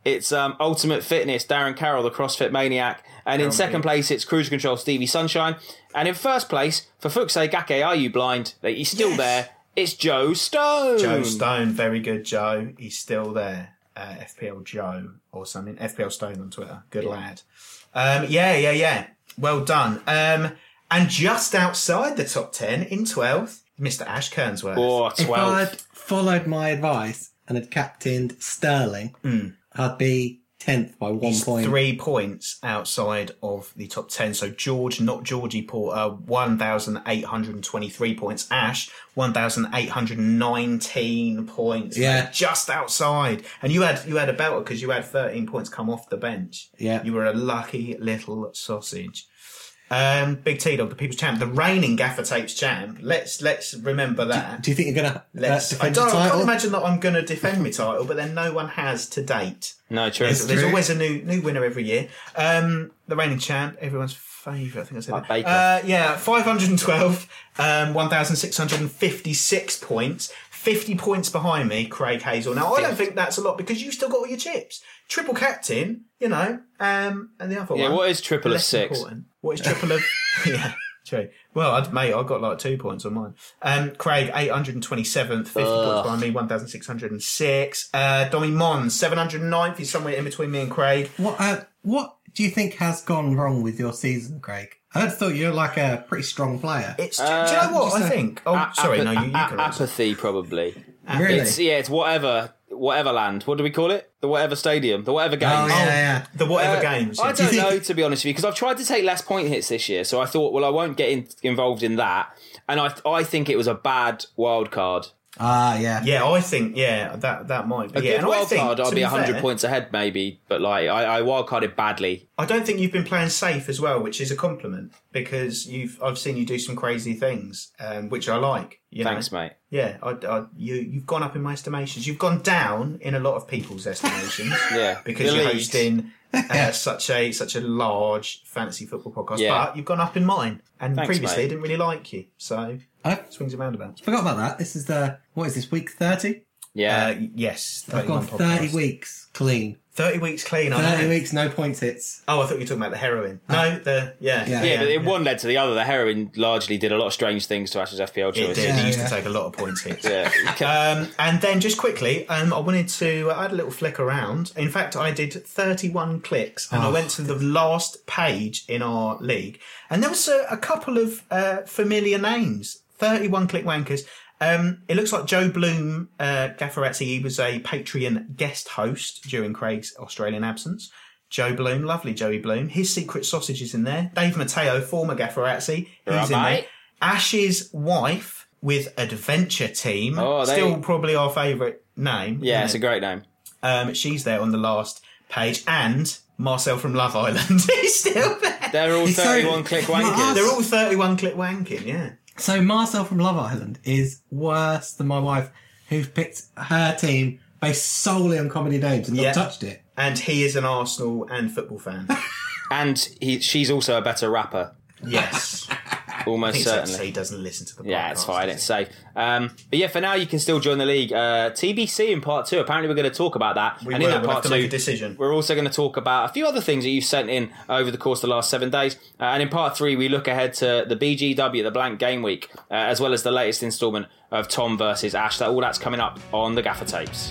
it's um, Ultimate Fitness, Darren Carroll, the CrossFit Maniac. And in second place, it's Cruise Control, Stevie Sunshine. And in first place, for fuck's sake, Ake, are you blind? That he's still yes. there. It's Joe Stone. Joe Stone, very good, Joe. He's still there. Uh, F P L Joe or something. F P L Stone on Twitter. Good yeah. lad. Um, yeah, yeah, yeah. Well done. Um, and just outside the top ten, in twelfth, Mister Ash Kernsworth. Oh, twelfth. If I'd followed my advice and had captained Sterling, mm. I'd be tenth by one He's point. Three points outside of the top ten. So George, not Georgie Porter, one thousand eight hundred twenty-three points. Ash, one thousand eight hundred nineteen points. Yeah. Mate, just outside. And you had you had a belter because you had thirteen points come off the bench. Yeah. You were a lucky little sausage. Um, Big T-Dog, the People's Champ, the reigning Gaffer Tapes champ. Let's let's remember that. Do you think you're going to uh, defend I, your don't, I title? can't imagine that I'm going to defend my title, but then no one has to date. No, true. There's, there's true. always a new new winner every year. Um, the reigning champ, everyone's favourite. I think I said like that. Baker. Uh, yeah, five hundred twelve, um, one thousand six hundred fifty-six points. fifty points behind me, Craig Hazel. Now, I don't think that's a lot because you've still got all your chips. Triple captain, you know, um, and the other yeah, one. Yeah, what is triple of six? Important. What is triple of... yeah, true. Well, I'd, mate, I got like two points on mine. Um, Craig, eight hundred twenty-seventh, fifty Ugh. points behind me, one thousand six hundred six. Uh, Dommy Mons, seven hundred ninth. He's somewhere in between me and Craig. What, uh, what do you think has gone wrong with your season, Craig? I thought you were like a pretty strong player. It's. Uh, do you know what I think? Oh, a- sorry, ap- no, you, you a- can apathy, probably. Really? It's, yeah, it's whatever, whatever land. What do we call it? The whatever stadium, the whatever games. Oh, yeah, yeah. The whatever Uh, games. I Yeah. don't Do you know, think- to be honest with you, because I've tried to take less point hits this year, so I thought, well, I won't get in, involved in that, and I, I think it was a bad wild card. Ah, yeah. Yeah, I think, yeah, that that might be. A yeah, good and I wild think, card, I'll to be be one hundred fair, points ahead, maybe, but like I, I wild carded badly. I don't think you've been playing safe as well, which is a compliment because you've I've seen you do some crazy things, um, which I like. You Thanks, know? mate. Yeah, I, I, you you've gone up in my estimations. You've gone down in a lot of people's estimations. Yeah, because the you're leagues. hosting uh, such a such a large fantasy football podcast. Yeah. But you've gone up in mine, and Thanks, previously mate. I didn't really like you. So I swings and roundabouts. forgot about that. This is the, what is this, week thirty? Yeah. Uh, yes, I've gone thirty podcast. weeks clean. Thirty weeks clean. I thirty know. weeks, no points hits. Oh, I thought you were talking about the heroin. No, the yeah, Yeah. yeah, but it one led to the other. The heroin largely did a lot of strange things to Ash's F P L It choice. did. Yeah, It used yeah. to take a lot of points hits. Yeah. Um, and then just quickly, um, I wanted to. I had a little flick around. In fact, I did thirty-one clicks, and I Oh. went to the last page in our league, and there was a, a couple of uh, familiar names. thirty-one click wankers. Um, it looks like Joe Bloom, uh, Gafferazzi. He was a Patreon guest host during Craig's Australian absence. Joe Bloom, lovely Joey Bloom. His secret sausage is in there. Dave Matteo, former Gafferazzi, he's Right, in mate. there. Ash's wife with Adventure Team, Oh, they- still probably our favourite name. Yeah, isn't it's a it? great name. Um, she's there on the last page, and Marcel from Love Island is still there. They're all It's so- thirty-one click wankers. They're all thirty-one click wanking, yeah. So Marcel from Love Island is worse than my wife, who picked her team based solely on comedy names and not Yeah. touched it. And he is an Arsenal and football fan. And he, she's also a better rapper. Yes. Almost I think so to say certainly. he doesn't listen to the podcast. Yeah, it's fine. does It's safe. Um, but yeah, for now, you can still join the league. Uh, T B C in part two. Apparently, we're going to talk about that. We and will. in that We'll part have to two, make a decision. we're also going to talk about a few other things that you've sent in over the course of the last seven days. Uh, and in part three, we look ahead to the B G W, the Blank Game Week, uh, as well as the latest instalment of Tom versus Ash. That all that's coming up on the Gaffer Tapes.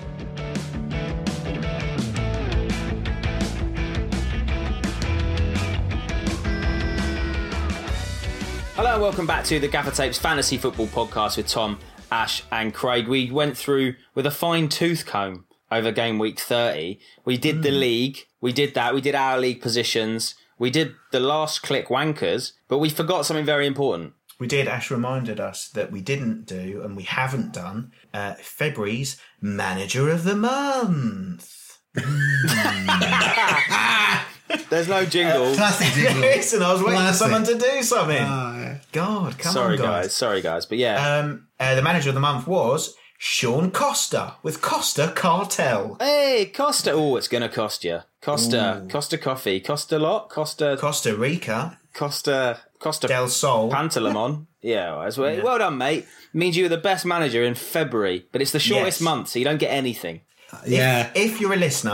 Hello and welcome back to the Gaffer Tapes Fantasy Football Podcast with Tom, Ash and Craig. We went through with a fine tooth comb over game week thirty. We did mm. the league. We did that. We did our league positions. We did the last click wankers, but we forgot something very important. We did. Ash reminded us that we didn't do, and we haven't done, uh, February's Manager of the Month. There's no jingle. Classic jingle. Listen, I was waiting Classic. for someone to do something. Uh, God, come Sorry, on, guys. guys. Sorry, guys. But yeah. Um, uh, the Manager of the Month was Sean Costa with Costa Cartel. Hey, Costa. Oh, it's going to cost you. Costa. Ooh. Costa Coffee. Costa lot. Costa. Costa Rica. Costa. Costa. Del Sol. Pantalamon. Yeah, well, well, well done, mate. Means you were the best manager in February, but it's the shortest Yes. month, so you don't get anything. yeah. If, if you're a listener,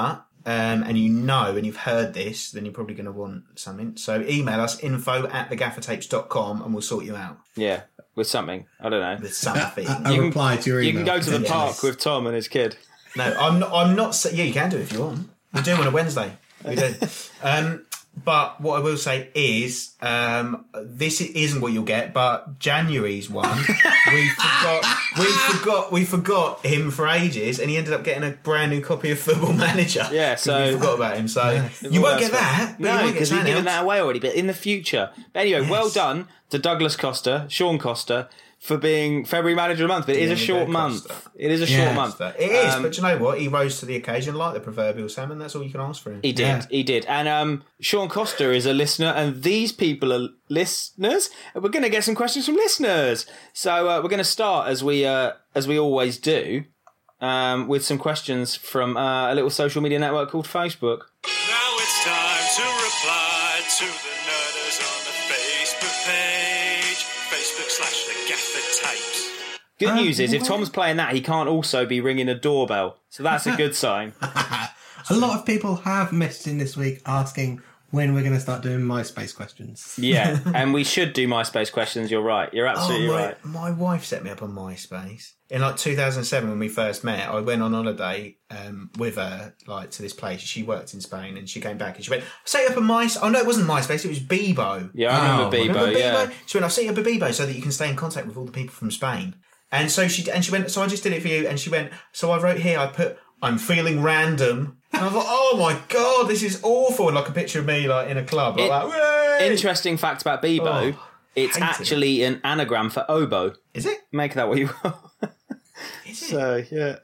um, and you know, and you've heard this, then you're probably going to want something. So email us, info at the gaffer tapes dot com, and we'll sort you out. Yeah, with something. I don't know. With something. A, a reply to your email. You can go to the Yes. park with Tom and his kid. No, I'm not. I'm not. sa- Yeah, you can do it if you want. We do on a Wednesday. We do. Um, but what I will say is, um, this isn't what you'll get. But January's one, we forgot. We forgot. We forgot him for ages, and he ended up getting a brand new copy of Football Manager. Yeah, 'Cause so- we forgot about him. So Well, you won't that's get fine. that. But you No, won't get because we've something given else. that away already. But in the future. But anyway, well done to Douglas Costa, Sean Costa, for being February Manager of the Month. But it is a Yeah, short Costa. month. It is a Yeah. short month. It is, Um, but do you know what? He rose to the occasion like the proverbial salmon. That's all you can ask for him. He did, Yeah. he did. And um, Sean Costa is a listener, and these people are listeners. And we're going to get some questions from listeners. So uh, we're going to start, as we uh, as we always do, um, with some questions from uh, a little social media network called Facebook. Now it's time to reply to the nerders on the Facebook page. Facebook slash the Gaffer Tapes. Good Um, news is, if Tom's playing that, he can't also be ringing a doorbell. So that's a good sign. A lot of people have messaged in this week asking when we're going to start doing MySpace questions. Yeah, and we should do MySpace questions. You're right. You're absolutely oh, my, right. my wife set me up on MySpace. In like two thousand seven when we first met, I went on holiday um, with her like to this place. She worked in Spain and she came back and she went, I set you up on MySpace. Oh no, it wasn't MySpace, it was Bebo. Yeah, I remember Oh, Bebo. Remember Yeah. Bebo? She went, I'll set you up a Bebo so that you can stay in contact with all the people from Spain. And so she and she went, so I just did it for you. And she went, so I wrote here, I put, I'm feeling random. And I thought, oh my God, this is awful. And like a picture of me like in a club. Like, It- that. Way! Interesting fact about Bebo. Oh, it's hate it. actually an anagram for oboe. Is it? Make that what you want. Is it? So, yeah.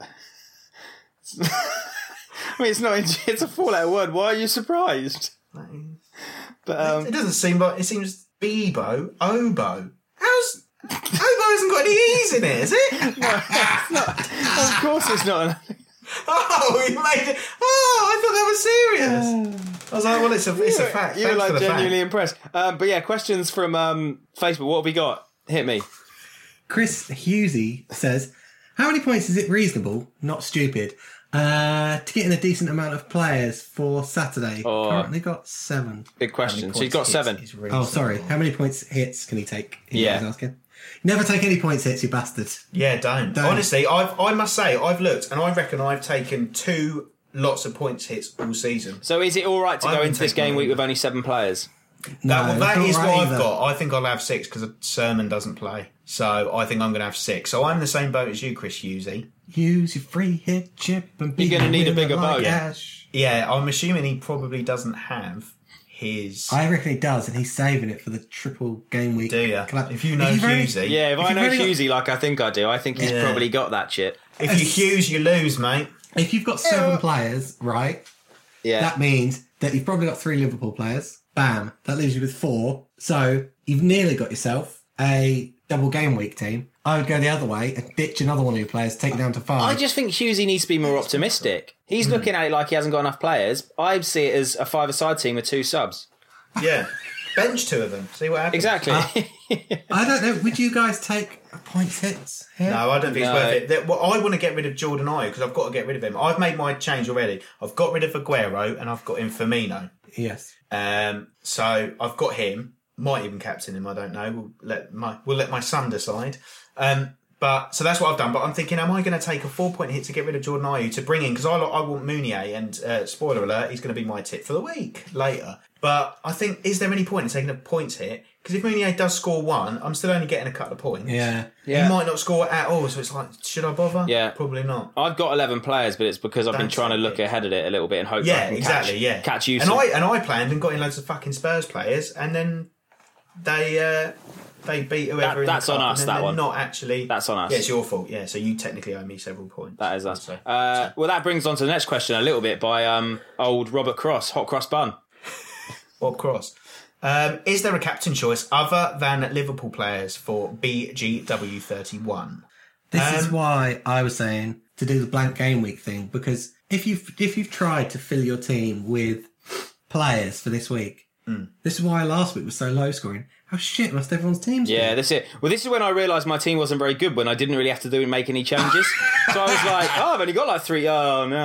I mean, it's not, it's a four letter word. Why are you surprised? That is- But, um, it doesn't seem like, it seems Bebo, oboe. How's, oboe hasn't got any E's in it, is it? of course it's not. An, Oh, he made it. Oh, I thought that was serious. I was like, well, it's a, it's a fact. you were Thanks like for the genuinely fact. impressed. Um, but yeah, questions from um, Facebook. What have we got? Hit me. Chris Husey says, how many points is it reasonable, not stupid, uh, to get in a decent amount of players for Saturday? Oh. Currently got seven. Big question. How So many you've got points seven. is Oh, reasonable? sorry. How many points hits can he take? He Yeah. was asking. Never take any points hits, you bastard. Yeah, don't. Don't. Honestly, I've, I must say, I've looked and I reckon I've taken two lots of points hits all season. So is it all right to I go haven't into this taken game one week either. with only seven players? No, that well, that not is right what I've either. got. I think I'll have six because Sermon doesn't play. So I think I'm going to have six. So I'm the same boat as you, Chris Husey. Use your free hit chip and be You're gonna need a winner bigger like boat. Ash. Yeah, I'm assuming he probably doesn't have his... I reckon he does, and he's saving it for the triple game week. Do ya? collab- If you know you've only- Husey... Yeah, if, If I you've know only got- Husey like I think I do, I think he's Yeah. probably got that shit. If you Hughes, you lose, mate. If you've got seven players, right, Yeah. that means that you've probably got three Liverpool players. Bam. That leaves you with four. So you've nearly got yourself a double game week team. I would go the other way and ditch another one of your players, take it down to five. I just think Husey needs to be more optimistic. He's Hmm. looking at it like he hasn't got enough players. I see it as a five-a-side team with two subs. Yeah. Bench two of them. See what happens. Exactly. I don't know. Would you guys take points hits here? No, I don't think No. it's worth it. That- well, I want to get rid of Jordan Ayew because I've got to get rid of him. I've made my change already. I've got rid of Aguero and I've got in Firmino. Yes. Um, so I've got him. Might even captain him. I don't know. We'll let my we'll let my son decide. Um, but so that's what I've done. But I'm thinking, am I going to take a four point hit to get rid of Jordan Ayew to bring in? Because I I want Mounier, and uh, spoiler alert, he's going to be my tip for the week later. But I think, is there any point in taking a points hit? Because if Mounier does score one, I'm still only getting a couple of points. Yeah. Yeah. He might not score at all. So it's like, should I bother? Yeah. Probably not. I've got eleven players, but it's because I've been Don't trying to take look it. ahead at it a little bit and hope I Yeah, can exactly. catch, yeah, catch you. And I and I planned and got in loads of fucking Spurs players, and then they uh, they beat whoever. That- in that's the cup, on us, and then that they're one. Not actually. That's on us. Yeah, it's your fault. Yeah, so you technically owe me several points. That is us. So- Uh, well, that brings on to the next question a little bit by um, old Robert Cross, Hot Cross Bun. Bob Cross. Um, is there a captain choice other than Liverpool players for B G W thirty-one? This is Um, why I was saying to do the blank game week thing, because if you've if you've tried to fill your team with players for this week, Hmm. this is why last week was so low scoring. How shit must everyone's teams be? Yeah, that's it. Well, this is when I realised my team wasn't very good when I didn't really have to do make any changes. So I was like, oh, I've only got like three. Oh, no.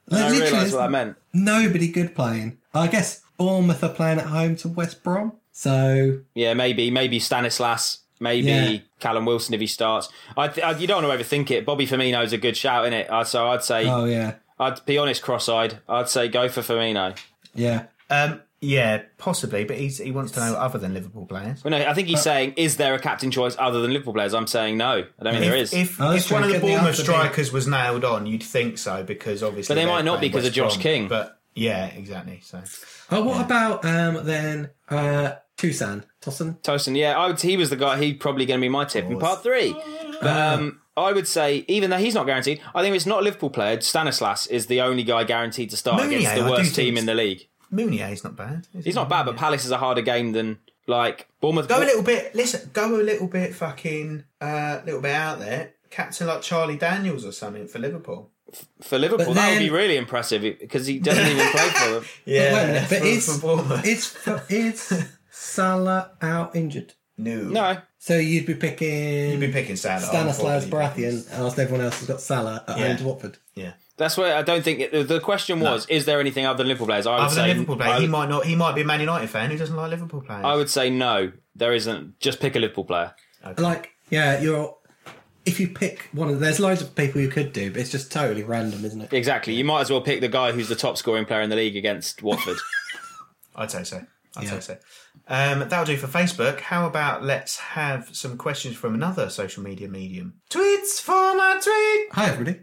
And I Literally, realised what that meant. Nobody good playing. I guess Bournemouth are playing at home to West Brom. So Yeah, maybe maybe Stanislas, maybe Yeah. Callum Wilson if he starts. I, th- I you don't want to overthink it. Bobby Firmino's a good shout, innit? I, so I'd say, oh yeah, I'd be honest, cross-eyed. I'd say go for Firmino. yeah. Um, yeah, possibly, but he's, he wants to know other than Liverpool players. Well, no, I think he's saying, is there a captain choice other than Liverpool players? I'm saying no. I don't think there is. If, Oh, that's if one true. of the Get the Bournemouth answer being- strikers was nailed on, you'd think so, because obviously But they they're might not playing because of West Josh Brom. King. But yeah, exactly. So Oh, what about um then uh Toussaint Tosin? Tosin, yeah, I would, he was the guy. He's probably going to be my tip in part three. But um, I would say, even though he's not guaranteed, I think if it's not a Liverpool player, Stanislas is the only guy guaranteed to start Meunier, against the I do worst think team in the league. Meunier's not bad. is He's he? not bad, but Palace is a harder game than like Bournemouth. Go a little bit. Listen, go a little bit fucking, uh, little bit out there. Captain like Charlie Daniels or something for Liverpool. For Liverpool, But that would then- be really impressive because he doesn't even play for them. Yeah, Wait a minute, but for- is for Bournemouth. is is Salah out injured? no, No, So you'd be picking You'd be picking Salah. Stanislas unfortunately. Baratheon, whilst everyone else has got Salah at Yeah. home to Watford. Yeah. that's where I don't think it, the question was: is there anything other than Liverpool players? I would Other say than Liverpool players, I, he might not. He might be a Man United fan who doesn't like Liverpool players. I would say no. There isn't. Just pick a Liverpool player. Like, yeah, you're. If you pick one of, there's loads of people you could do, but it's just totally random, isn't it? Exactly. You might as well pick the guy who's the top scoring player in the league against Watford. I'd say so. I'd Yeah. say so. Um, that'll do for Facebook. How about let's have some questions from another social media medium? Tweets for my tweet. Hi, everybody.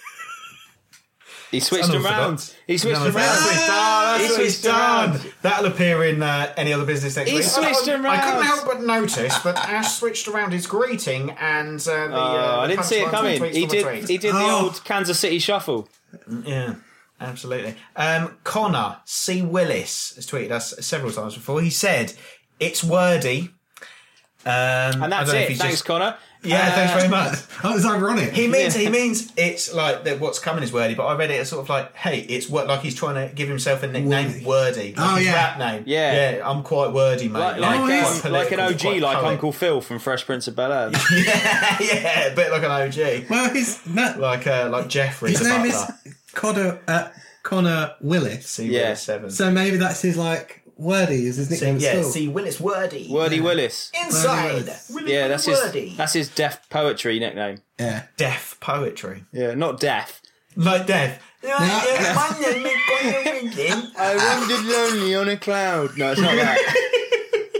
He switched them round. Unorthodox. He switched No, them that's what round. he's done. He That's what he's switched them done. round. That'll appear in uh, any other business next He week. switched I, them I couldn't round. help but notice that Ash switched around his greeting and uh, the. Oh, uh, I the didn't see it punchlines coming. and tweets He for my did. tweet. He did the Oh. old Kansas City shuffle. Yeah, absolutely. Um, Connor C. Willis has tweeted us several times before. He said, it's wordy. Um, And I that's don't know if it. he's Thanks, just- Connor. Yeah, Uh, thanks very much. Oh, it's ironic. He means he means it's like that. What's coming is wordy, but I read it as sort of like, hey, it's what like he's trying to give himself a nickname, Wordy. wordy. Like Oh, his yeah. rap name. Yeah. yeah, I'm quite wordy, mate. Like, like, Oh, um, yes. quite like an O political, G, quite like poet. Uncle Phil from Fresh Prince of Bel Air. yeah, yeah, a bit like an O G, Well, his no, like uh, like Jeffrey his the name butler. is Connor uh, Connor Willis. C. Yeah. Willis seven. So maybe that's his like wordy is his C, nickname yeah, at school. C. Willis wordy. Wordy Willis. Inside. Willis. Willy Yeah, that's his. wordy. That's his deaf poetry nickname. Yeah. Deaf poetry. Yeah, not deaf. Like deaf. Yeah, Yeah. yeah, my name is Connor Willis. I wandered lonely on a cloud. No, it's not that.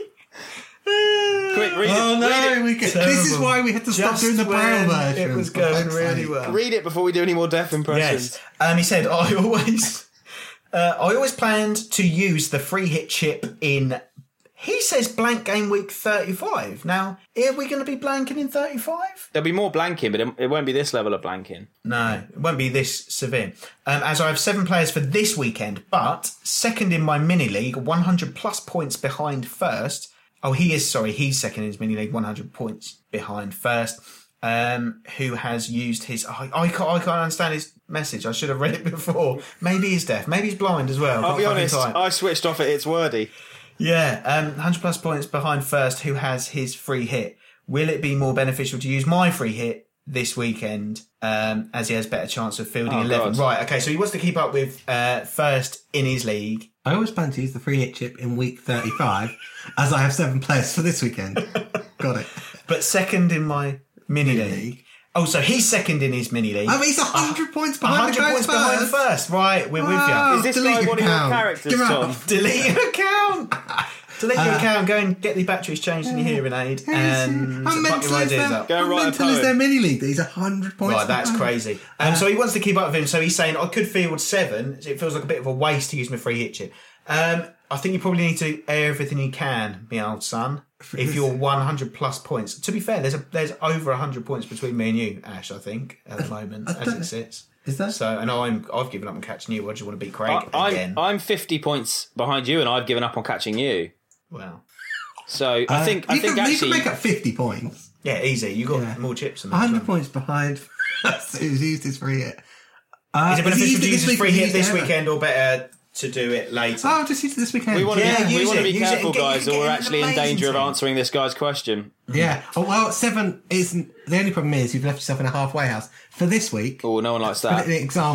Quick, read Oh it. no, Read it. we could, this is Terrible. why we had to stop Just doing the brown when version. it was for going fuck's really sake. well. Read it before we do any more deaf impressions. Yes. Um, he said, I always, uh, I always planned to use the free hit chip in. He says blank game week thirty-five. Now, are we going to be blanking in thirty-five? There'll be more blanking, but it, it won't be this level of blanking. No, it won't be this severe. Um, as I have seven players for this weekend, but second in my mini league, one hundred plus points behind first. Oh, he is, sorry, he's second in his mini league, one hundred points behind first. Um, who has used his. Oh, I, can't, I can't understand his message. I should have read it before. Maybe he's deaf. Maybe he's blind as well. I'll Can't be fucking honest, type. I switched off it. It's wordy. Yeah, um, one hundred plus points behind first, who has his free hit. Will it be more beneficial to use my free hit this weekend, um, as he has better chance of fielding Oh, eleven? God. Right, okay, so he wants to keep up with uh, first in his league. I always plan to use the free hit chip in week thirty-five, as I have seven players for this weekend. Got it. But second in my mini Mini league. league. Oh, so he's second in his mini league. I mean, he's one hundred points one behind hundred the points guys behind first. first. Right, we're Oh, Is this delete guy your one of your account. characters, Give Tom? up. Delete your account. Delete your Uh, account. Go and get the batteries changed in your hearing aid and I'm fuck mental your as ideas their, up. Go I'm write a mental as poem. their mini league. He's one hundred points Right, that's behind. crazy. Um, so he wants to keep up with him. So he's saying, I could field seven. It feels like a bit of a waste to use my free hit chip. Um, I think you probably need to air everything you can, my old son. If you're one hundred plus points. To be fair, there's a, there's over one hundred points between me and you, Ash, I think, at the moment, as don't- it sits. Is that? So, and I'm, I've given up on catching you. I just want to beat Craig I, again. I'm, I'm fifty points behind you, and I've given up on catching you. Well, So I Uh, think I you think can, you actually can make up fifty points. yeah, easy. You got Yeah. more chips than one that. hundred so. points behind. Who's used his free hit? Uh, Is it beneficial used to it use this his week free or hit used it this ever? weekend or better to do it later? Oh, just use it this weekend. we want to Yeah, be, we use want to it, be use it careful, and get- guys, get or we're an actually in amazing danger of team. answering this guy's question. Yeah. Oh, well, seven isn't. The only problem is you've left yourself in a halfway house. For this week, Oh, no one likes for that. an example,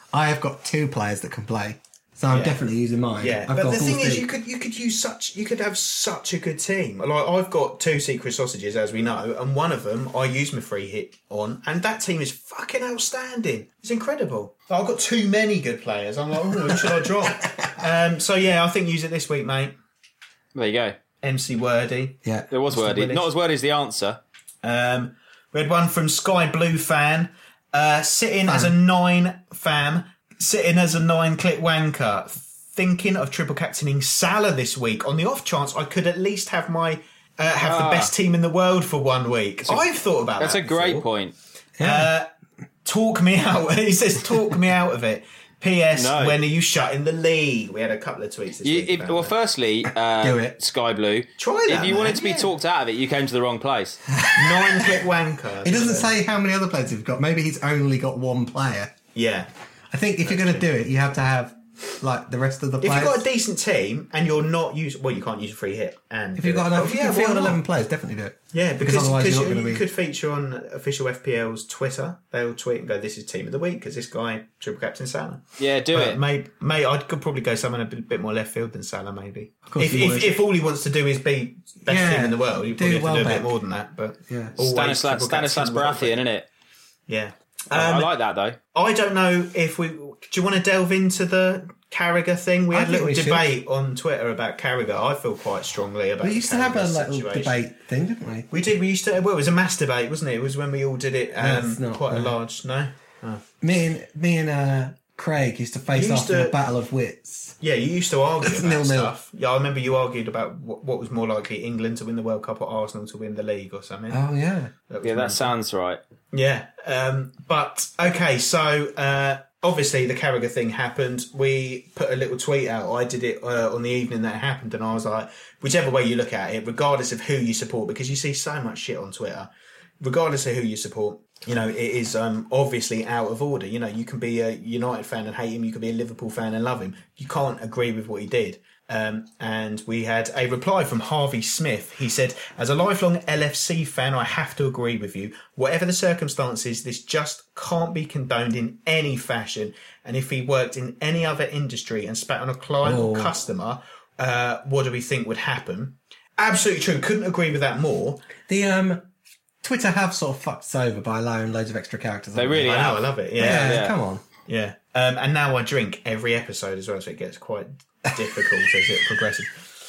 I have got two players that can play, so I'm Yeah. definitely using mine. Yeah, I've but got the full thing is, speed. you could you could use such you could have such a good team. Like I've got two secret sausages, as we know, and one of them I use my free hit on, and that team is fucking outstanding. It's incredible. I've got too many good players. I'm like, oh, who should I drop? um, so yeah, I think use it this week, mate. There you go. M C Wordy. Yeah, It was Mister wordy. Willis. Not as wordy as the answer. Um, we had one from Sky Blue fan, uh, sitting as a nine fam, sitting as a nine click wanker, thinking of triple captaining Salah this week on the off chance I could at least have my uh, have Ah. the best team in the world for one week. I've thought about That's that. a great before. point. Uh, talk me out. He says, "Talk me out of it." P S. No. When are you shutting the league? We had a couple of tweets this You, week. if, about well, that. firstly, uh, Do it. Sky Blue. Try that, If you man, wanted to be yeah. talked out of it, you came to the wrong place. nine click wanker. He doesn't say how many other players he's got. Maybe he's only got one player. Yeah. I think if you're going to do it, you have to have like the rest of the If players. you've got a decent team and you're not using, well, you can't use a free hit. And if you've got enough, if you yeah, can field why not? eleven players, definitely do it. Yeah, because, otherwise because you're not you, going to you be. could feature on official F P L's Twitter. They'll tweet and go, "This is team of the week" because this guy triple captain Salah. Yeah, do But it. May, may I could probably go someone a bit, bit more left field than Salah, maybe. course If, you if, would. if all he wants to do is be best Yeah, team in the world, you do probably have to do a Welbeck. bit more than that. But Yeah. always Stanislas, triple Stanislas captain Welbeck. Baratheon, isn't it? Yeah. I Um, like that though. I don't know if we. Do you want to delve into the Carragher thing? We I had a think little we should. debate on Twitter about Carragher. I feel quite strongly about. We the used to have a Carragher like, little situation. debate thing, didn't we? We did. We used to. Well, it was a mass debate, wasn't it? It was when we all did it. Um, it's not, quite a no. large. No. Me and me and uh, Craig used to face You used off in to- a battle of wits. Yeah, you used to argue about Nil-nil. stuff. Yeah, I remember you argued about what, what was more likely: England to win the World Cup or Arsenal to win the league or something. Oh yeah. That was Yeah, that mental. sounds right. Yeah, um, but okay, so uh, obviously the Carragher thing happened. We put a little tweet out. I did it uh, on the evening that it happened, and I was like, whichever way you look at it, regardless of who you support, because you see so much shit on Twitter, regardless of who you support, you know, it is um, obviously out of order. You know, you can be a United fan and hate him. You can be a Liverpool fan and love him. You can't agree with what he did. Um, and we had a reply from Harvey Smith. He said, as a lifelong L F C fan, I have to agree with you. Whatever the circumstances, this just can't be condoned in any fashion. And if he worked in any other industry and spat on a client Oh. or customer, uh, what do we think would happen? Absolutely true. Couldn't agree with that more. The um, Twitter have sort of fucked us over by allowing loads of extra characters. They haven't really I know, have. I love it. Yeah, Yeah. yeah. come on. Yeah. Um, and now I drink every episode as well, so it gets quite difficult as it progresses.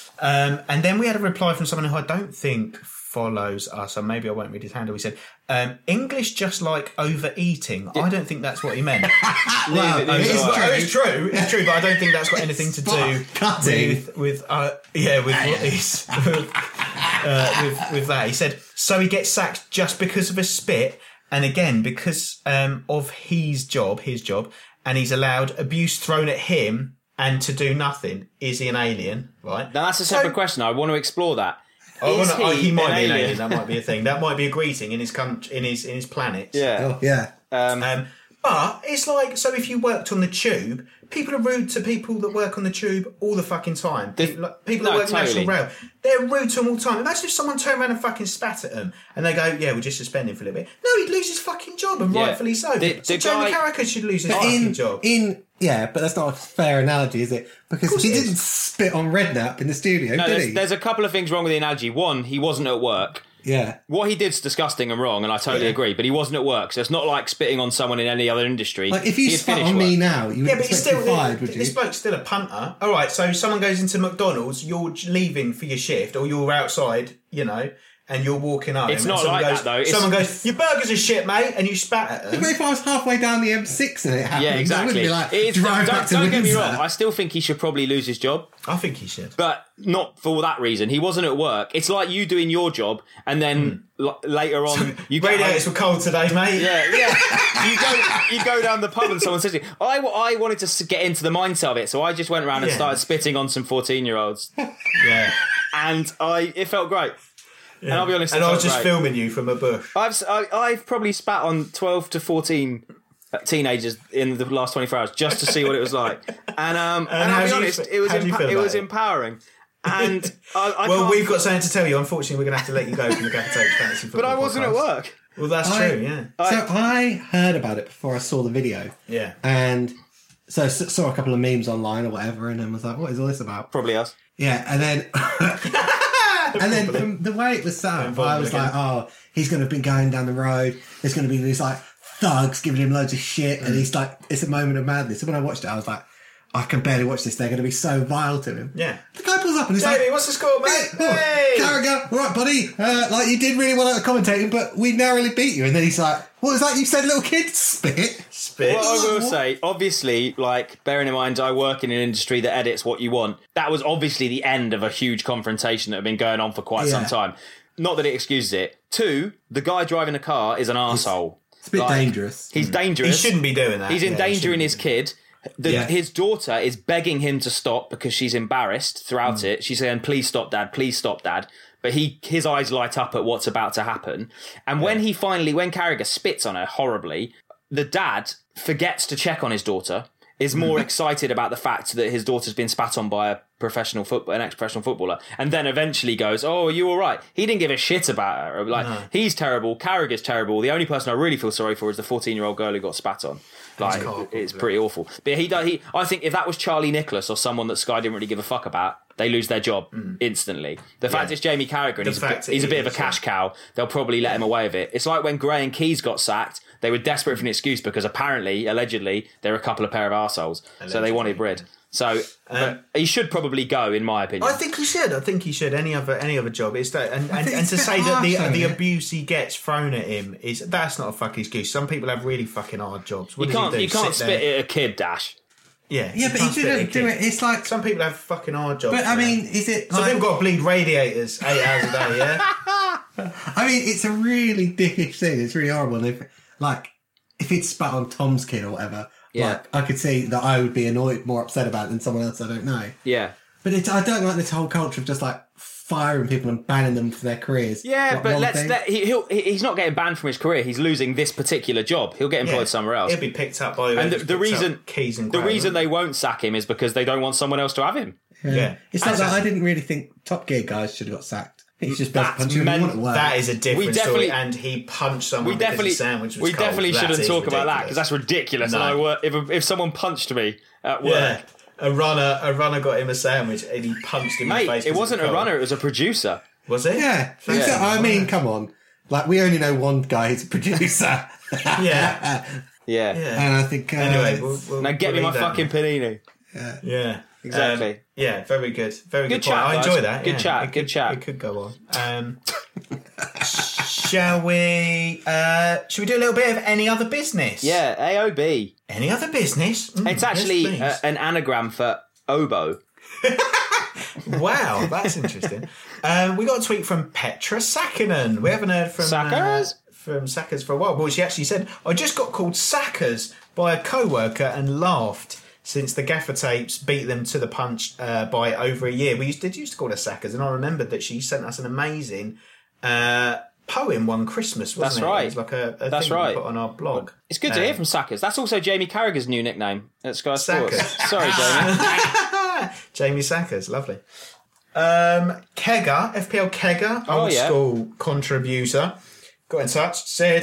Um, and then we had a reply from someone who I don't think follows us, and maybe I won't read his handle. He said, um, English just like overeating. I don't think that's what he meant. Well, Neither- it neither is do I. true. It's true, it's true, but I don't think that's got anything to do Cutting. with, with uh, yeah, with what he's, uh, with, with that. He said, so he gets sacked just because of a spit, and again, because um, of his job, his job, and he's allowed abuse thrown at him and to do nothing. Is he an alien? Right? Now that's a So- separate question. I want to explore that. I Is wanna- oh, he might an be an alien? alien. That might be a thing. That might be a greeting in his country, in his in his planet. Yeah. Oh, yeah. Um, Um, but it's like, so if you worked on the tube, people are rude to people that work on the tube all the fucking time. The- people like, people no, that work totally. National Rail, they're rude to them all the time. Imagine if someone turned around and fucking spat at them and they go, yeah, we'll just suspend him for a little bit. No, he'd lose his fucking job, and Yeah. rightfully so. The- so the Jamie guy- Carragher should lose his But fucking in, job. in yeah, but that's not a fair analogy, is it? Because course he it is. didn't spit on Redknapp in the studio, no, did there's, he? there's a couple of things wrong with the analogy. One, he wasn't at work. Yeah. What he did's disgusting and wrong, and I totally Yeah. agree. But he wasn't at work, so it's not like spitting on someone in any other industry. Like if you He had spat finished on me work. now, you would Yeah, but it's expect to still be fired, would this you? bloke's still a punter. All right, so someone goes into McDonald's, you're leaving for your shift, or you're outside, you know, and you're walking home. It's and not someone like goes, that, though. It's- Someone goes, "Your burgers are shit, mate," and you spat at them. But if I was halfway down the M six and it happened, Yeah, I exactly. wouldn't be like, It is- drive don't back to don't get me Windsor. wrong. I still think he should probably lose his job, I think he should. but not for that reason. He wasn't at work. It's like you doing your job, and then l- later on you get home- Radiators were cold today, mate. Yeah, yeah. You go, you go down the pub and someone says to you, I, I wanted to s- get into the mindset of it, so I just went around and Yeah. started spitting on some fourteen-year-olds. yeah. And I, it felt great. And I'll be honest, And it I felt was just great. filming you from a bush. I've, s- I, I've probably spat on twelve to fourteen teenagers in the last twenty-four hours just to see what it was like. And, um, and, how I'll be do you honest, fe- it was, how do you empa- feel it about was it? empowering. And I, I Well, can't- we've got something to tell you. Unfortunately, we're going to have to let you go from the Gaffer Takes Fantasy Football But I wasn't at podcast. work. Well, that's I- true, yeah. So I heard about it before I saw the video. Yeah. And so s- saw a couple of memes online or whatever, and then was like, "What is all this about?" Probably us. Yeah, and then and then from the way it was set up, I was like, "Oh, he's going to be going down the road. There's going to be these like thugs giving him loads of shit, mm. and he's like, it's a moment of madness." And when I watched it, I was like, I can barely watch this. They're going to be so vile to him. Yeah. The guy pulls up and he's Jamie, like, what's the score, mate? Hey, hey! Carragher, all right, buddy. Uh, like, you did really well at commentating, but we narrowly beat you. And then he's like, what was that you said, little kid? Spit. Spit. What I will say, obviously, like, bearing in mind I work in an industry that edits what you want, that was obviously the end of a huge confrontation that had been going on for quite Yeah. some time. Not that it excuses it. Two, the guy driving the car is an arsehole. It's a bit Like, dangerous. He's dangerous. He shouldn't be doing that. He's Yeah, he endangering shouldn't his be. kid. The, Yeah. His daughter is begging him to stop because she's embarrassed throughout Mm. it. She's saying, please stop, Dad, please stop, Dad. But he, his eyes light up at what's about to happen. And when he finally, when Carragher spits on her horribly, the dad forgets to check on his daughter, is more excited about the fact that his daughter's been spat on by a professional football, an ex-professional footballer, and then eventually goes, "Oh, are you all right?" He didn't give a shit about her. Like, No. he's terrible. Carragher's terrible. The only person I really feel sorry for is the fourteen-year-old girl who got spat on. Like, cold, it's probably. pretty awful. But he does. He, I think if that was Charlie Nicholas or someone that Sky didn't really give a fuck about, they lose their job instantly. The fact Yeah. it's Jamie Carragher and The he's, a, fact bit- he's a it bit of a is, cash yeah. cow, they'll probably let him away with it. It's like when Gray and Keys got sacked. They were desperate for an excuse because apparently, allegedly, they're a couple of pair of arseholes. So they wanted rid. So but he should probably go, in my opinion. I think he should. I think he should. Any other any other job is that, and, and, think and it's to a bit say that the harsh, the though, yeah. abuse he gets thrown at him is that's not a fucking excuse. Some people have really fucking hard jobs. What you does can't, he do? you can't Sit spit there? at a kid, Dash. Yeah, yeah, you but can't he spit at a didn't do kid. it. It's like, Some people have fucking hard jobs. but I man. mean, is it some like, people got to bleed radiators eight hours a day. Yeah, I mean, it's a really dickish thing. It's really horrible. And if, like, if it's spat on Tom's kid or whatever, Yeah. like, I could see that I would be annoyed, more upset about it than someone else I don't know. Yeah. But it's, I don't like this whole culture of just like firing people and banning them for their careers. Yeah, What, but one let's thing? let, he, he'll, he- he's not getting banned from his career. He's losing this particular job. He'll get employed Yeah. somewhere else. He'll be picked up by. And the, whoever's the picked reason up Keys and the Gray, reason won't they won't sack him is because they don't want someone else to have him. Yeah. Yeah. It's like And that. so- I didn't really think Top Gear guys should have got sacked. He's just best That's punch you men- want at work. That is a different We definitely- story, and he punched someone We because definitely his sandwich was we cold. definitely That shouldn't is talk about that because ridiculous. that's ridiculous. No. And I work, if if someone punched me at work, Yeah, a runner, a runner got him a sandwich and he punched him in the mate, face. it 'cause wasn't was a cold. runner. It was a producer. Was it? Yeah. Yeah. Exactly. I mean, come on. Like, we only know one guy who's a producer. Yeah. Yeah. Yeah. And I think. Uh, Anyway, we'll, we'll, Now get we'll me my leave that. fucking panini. Yeah. Exactly. Um, yeah, very good. Very good, Good point. chat, I guys. enjoy that. Good yeah. chat, It good could, chat. It could go on. Um, shall we? Uh, shall we do a little bit of any other business? Yeah, A O B. Any other business? Mm, It's actually yes, uh, an anagram for oboe. please. Wow, that's interesting. Um, we got a tweet from Petra Sakinen. We haven't heard from Sackers? Uh, from Sackers for a while. Well, she actually said, "I just got called Sackers by a co-worker and laughed." Since the gaffer tapes beat them to the punch uh, by over a year. We used, did used to call her Sackers, and I remembered that she sent us an amazing uh, poem one Christmas, wasn't That's it? right. It was like a, a That's thing right. we put on our blog. It's good to Um, hear from Sackers. That's also Jamie Carragher's new nickname at Sky Sports. Sackers. Sorry, Jamie. Jamie Sackers, lovely. Um, Kegger, F P L Kegger, Oh, old yeah. school contributor, got in touch, said,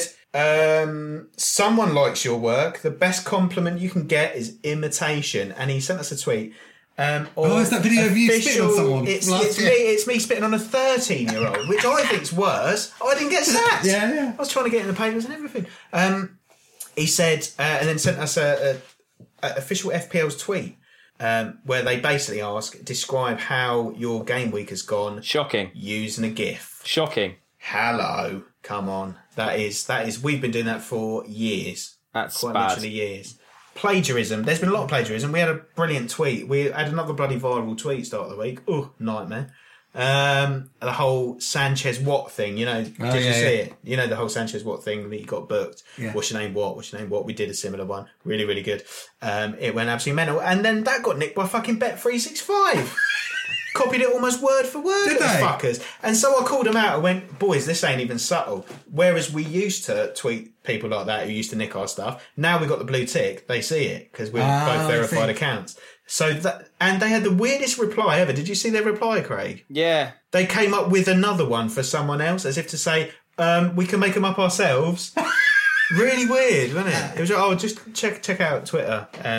um, someone likes your work. The best compliment you can get is imitation. And he sent us a tweet. Um, Oh, is that video of you spitting on official- someone It's, last it's year? me. It's me spitting on a thirteen-year-old, which I think's worse. I didn't get sacked. Yeah, yeah. I was trying to get in the papers and everything. Um, he said, uh, and then sent us a, a, a official F P L's tweet um, where they basically ask, describe how your game week has gone Shocking. using a GIF. Shocking. Hello, come on. That is that is. We've been doing that for years. That's Quite bad. literally years. Plagiarism. There's been a lot of plagiarism. We had a brilliant tweet. We had another bloody viral tweet start of the week. Oh, nightmare. Um, the whole Sanchez Watt thing, you know, did Oh, you yeah, see yeah. it? You know, the whole Sanchez Watt thing that he got booked. Yeah. What's your name, Watt? What's your name, Watt? We did a similar one. Really, really good. Um, it went absolutely mental. And then that got nicked by fucking Bet three sixty-five. Copied it almost word for word, Did those they? fuckers. And so I called them out and went, boys, this ain't even subtle. Whereas we used to tweet people like that who used to nick our stuff. Now we've got the blue tick. They see it because we're Ah, both I verified see. accounts. So that, and they had the weirdest reply ever. Did you see their reply, Craig? Yeah. They came up with another one for someone else as if to say, um, we can make them up ourselves. Really weird, wasn't it? It was like, oh, just check check out Twitter. Um,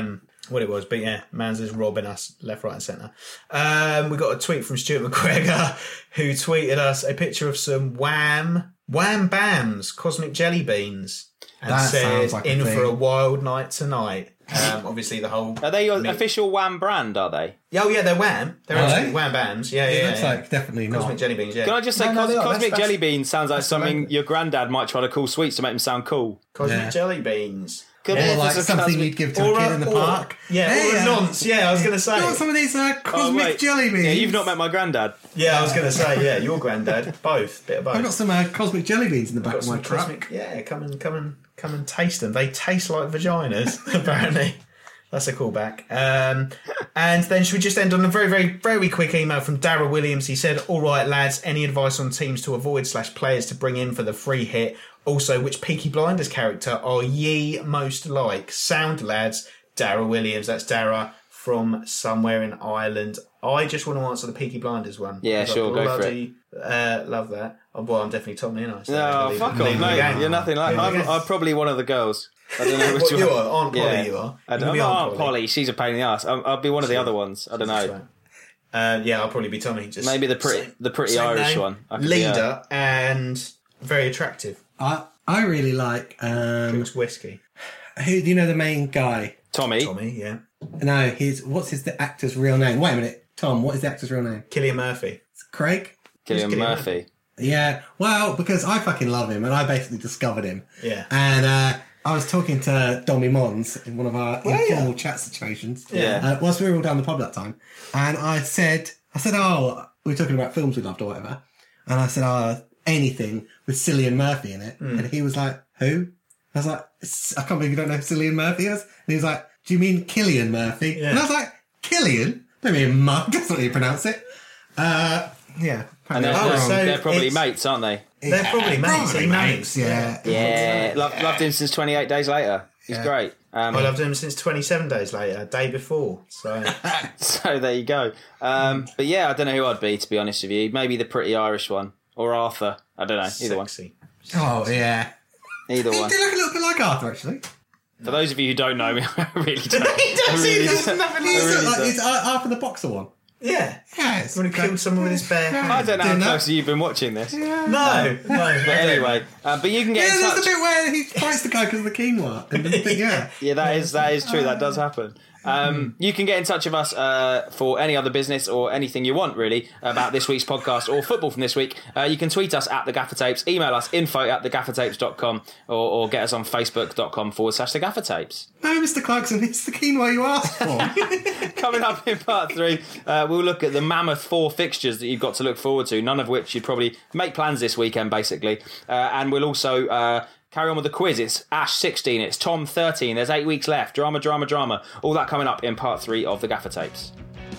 what it was, but yeah, Mans is robbing us left, right, and centre. Um, we got a tweet from Stuart McGregor, who tweeted us a picture of some Wham Wham Bams Cosmic Jelly Beans, and That said, sounds like a "In thing. for a wild night tonight." Um, obviously, the whole. Are they your meat- official Wham brand? Are they? Oh yeah, they're Wham. They're Are actually they? Wham Bams. Yeah, It yeah. looks yeah. like definitely Cosmic not. Jelly Beans. Yeah. Can I just say, No, no, cos- no, that's- Cosmic that's- Jelly Beans sounds like that's something right. your granddad might try to call sweets to make them sound cool. Cosmic Yeah. Jelly Beans. Could Yeah. be Or if like it's a something cosmic- you'd give to Or a a- kid in the or- park. Yeah, Hey, or a uh, nonce. Yeah, I was going to say. You want some of these uh, Oh, cosmic wait. jelly beans? Yeah, you've not met my granddad. Yeah, I was going to say. Yeah, your granddad. Both. Bit of both. I've got some uh, cosmic jelly beans in the back Got of my some truck. cosmic- yeah, come and come and come and taste them. They taste like vaginas, apparently. That's a callback. Um, and then should we just end on a very, very, very quick email from Darrell Williams? He said, "All right, lads, any advice on teams to avoid slash players to bring in for the free hit? Also, which Peaky Blinders character are ye most like? Sound, lads." Darrell Williams. That's Dara from somewhere in Ireland. I just want to answer the Peaky Blinders one. Yeah, because I sure, go for bloody, Uh, love that. Oh, well, I'm definitely Tom Nino. So No, leave- fuck leave off, the mate. game. You're nothing like. Leave the I'm, game. I'm probably one of the girls. I don't know which What one. you are? Aunt Polly, Yeah. you are. I You don't can be know. Aunt Aunt Polly. She's a pain in the ass. I'll, I'll be one of the other ones. I don't That's know. right. Uh, yeah, I'll probably be Tommy. Just Maybe the pretty, same- the pretty same Irish name, one. I could be her. leader, and very attractive. I I really like. Um, Drinks whiskey. who do you know the main guy? Tommy. Tommy, yeah. No, he's what's his the actor's real name? Wait a minute, Tom. What is the actor's real name? Killian Murphy. It's Craig. Killian Killian Murphy. Yeah, well, because I fucking love him, and I basically discovered him. Yeah. And uh, I was talking to Dommy Mons in one of our Were ya? informal chat situations. Yeah. Uh, whilst we were all down the pub that time, and I said, I said, oh, we were talking about films we loved or whatever, and I said, oh, anything with Cillian Murphy in it, Hmm. and he was like, who? I was like, I can't believe you don't know who Cillian Murphy is. And he was like, do you mean Killian Murphy? Yeah. And I was like, Killian? Don't be a mug. That's not how you pronounce it. Uh, yeah. And they're, Oh, they're, so they're probably it's- mates, aren't they? They're probably mates. Probably he mates, knows. yeah. Yeah. Loved, loved him since twenty-eight Days Later. He's Yeah. great. Um, I loved him since twenty-seven days later, day before. So So there you go. Um, but yeah, I don't know who I'd be, to be honest with you. Maybe the pretty Irish one. Or Arthur. I don't know. Either one. sexy. Oh, yeah. Either He one. did look a little bit like Arthur, actually. For those of you who don't know me, I really don't. He does, I he really does. don't. Nothing He like looked really like don't. it's Ar- Arthur the boxer one. Yeah. Yeah, it's You want to kill someone with his bare hand? I don't know how Didn't I? closely you've been watching this. No, no. But anyway, uh, but you can get Yeah, in there's touch. the bit where he fights the guy because of the quinoa. And the thing, yeah. Yeah, that is that is true. That does happen. Um, you can get in touch with us uh, for any other business or anything you want, really, about this week's podcast or football from this week. Uh, you can tweet us at The Gaffer Tapes, email us info at the gaffer tapes dot com, or, or get us on facebook.com forward slash The Gaffer Tapes. No, Mister Clarkson, it's the quinoa you asked for. Coming up in part three, uh, we'll look at the mammoth four fixtures that you've got to look forward to, none of which you'd probably make plans this weekend, basically. Uh, and we'll also uh, carry on with the quiz. It's Ash sixteen, it's Tom thirteen, there's eight weeks left. Drama, drama, drama. All that coming up in part three of The Gaffer Tapes.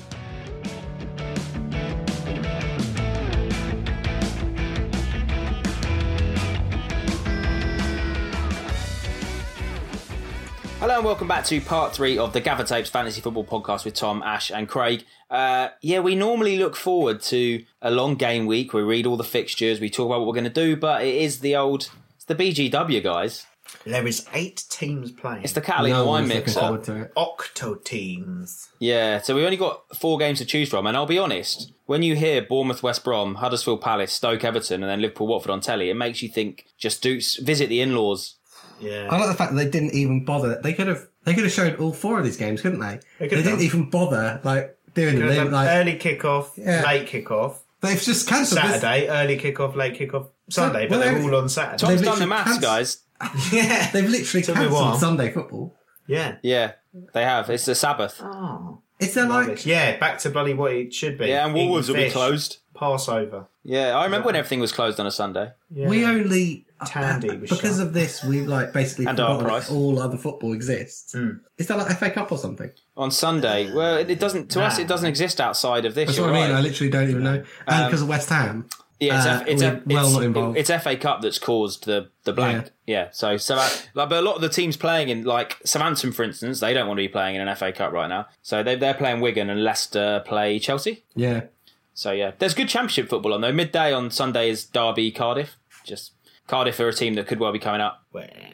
Hello and welcome back to part three of the Gaffer Tapes Fantasy Football Podcast with Tom, Ash and Craig. Uh, yeah, we normally look forward to a long game week. We read all the fixtures, we talk about what we're going to do, but it is the old, it's the B G W, guys. There is eight teams playing. It's the Catalina No wine one's looking mixer. forward to it. Octo teams. Yeah, so we only got four games to choose from, and I'll be honest, when you hear Bournemouth, West Brom, Huddersfield Palace, Stoke Everton, and then Liverpool Watford on telly, it makes you think, just do visit the in-laws. Yeah. I like the fact that they didn't even bother. They could have they could have showed all four of these games, couldn't they? They They, could have didn't done. even bother like doing them. Could They, have done like, early kickoff, Yeah. late kickoff, they've just cancelled this. Saturday, early kickoff, late kickoff, Sunday, well, but they're they- all on Saturday. Tom's They've done the literally maths, cancelled- guys. Yeah. They've literally Took me a while. cancelled Sunday football. Yeah. Yeah, they have. It's the Sabbath. Oh. Is there like Yeah, back to bloody what it should be. Yeah, and Eating Woolworths will be fish, closed. Passover. Yeah, I remember when everything was closed on a Sunday. Yeah. we only Tandy uh, was because shut. of this we've like basically And our forgotten price. all other football exists. Mm. Is that like F A Cup or something? On Sunday, well, it doesn't. To us, Nah. it doesn't exist outside of this. That's You're what I mean. right. I literally don't even know. And Um, because of West Ham. Yeah, it's, Uh, F, it's, we're F, well it's, not involved. it's F A Cup that's caused the the blank. Yeah, so so that, like, but a lot of the teams playing in, like Southampton, for instance, they don't want to be playing in an F A Cup right now. So they they're playing Wigan and Leicester play Chelsea. Yeah. So yeah, there's good Championship football on though. Midday on Sunday is Derby Cardiff. Just Cardiff are a team that could well be coming up. Well,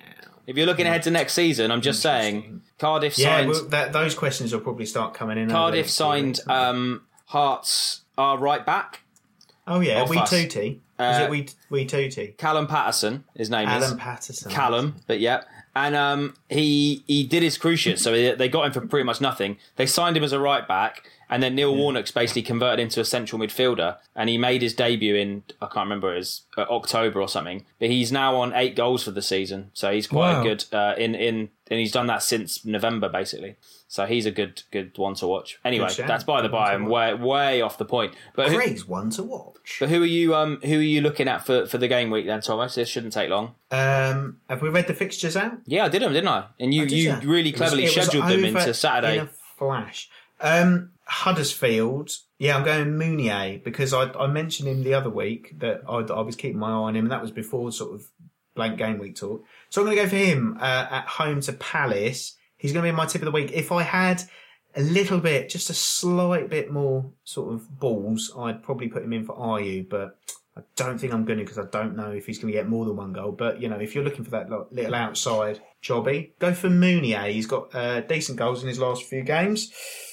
If you're looking ahead to next season, I'm just saying Cardiff Yeah, signed. well, that, those questions will probably start coming in. over the Cardiff next signed few weeks. um, Hearts are right back. Oh yeah, off Wee us. Tootie. Is Uh, it Wee Wee Tootie? Callum Patterson, his name is. Alan Patterson. Callum, but yeah. And um, he he did his cruciate, so they, they got him for pretty much nothing. They signed him as a right back, and then Neil Warnock's basically converted into a central midfielder, and he made his debut in, I can't remember, it was uh, October or something. But he's now on eight goals for the season, so he's quite Wow. good uh, in in, and he's done that since November basically. So he's a good good one to watch. Anyway, Good shout. that's by the Good one by. to I'm way way off the point. But who, Craig's one to watch. but who are you um who are you looking at for, for the game week then, Thomas? This shouldn't take long. Um, have we read the fixtures out? Yeah, I did them, didn't I? And you, Oh, did you ya? really It was- cleverly it was scheduled them over into Saturday. in a flash. Um, Huddersfield. Yeah, I'm going Mounier because I, I mentioned him the other week that I, I was keeping my eye on him, and that was before sort of blank game week talk. So I'm going to go for him uh, at home to Palace. He's going to be my tip of the week. If I had a little bit, just a slight bit more sort of balls, I'd probably put him in for R U, but I don't think I'm going to because I don't know if he's going to get more than one goal. But, you know, if you're looking for that like, little outside jobby, go for Mounier. He's got uh, decent goals in his last few games.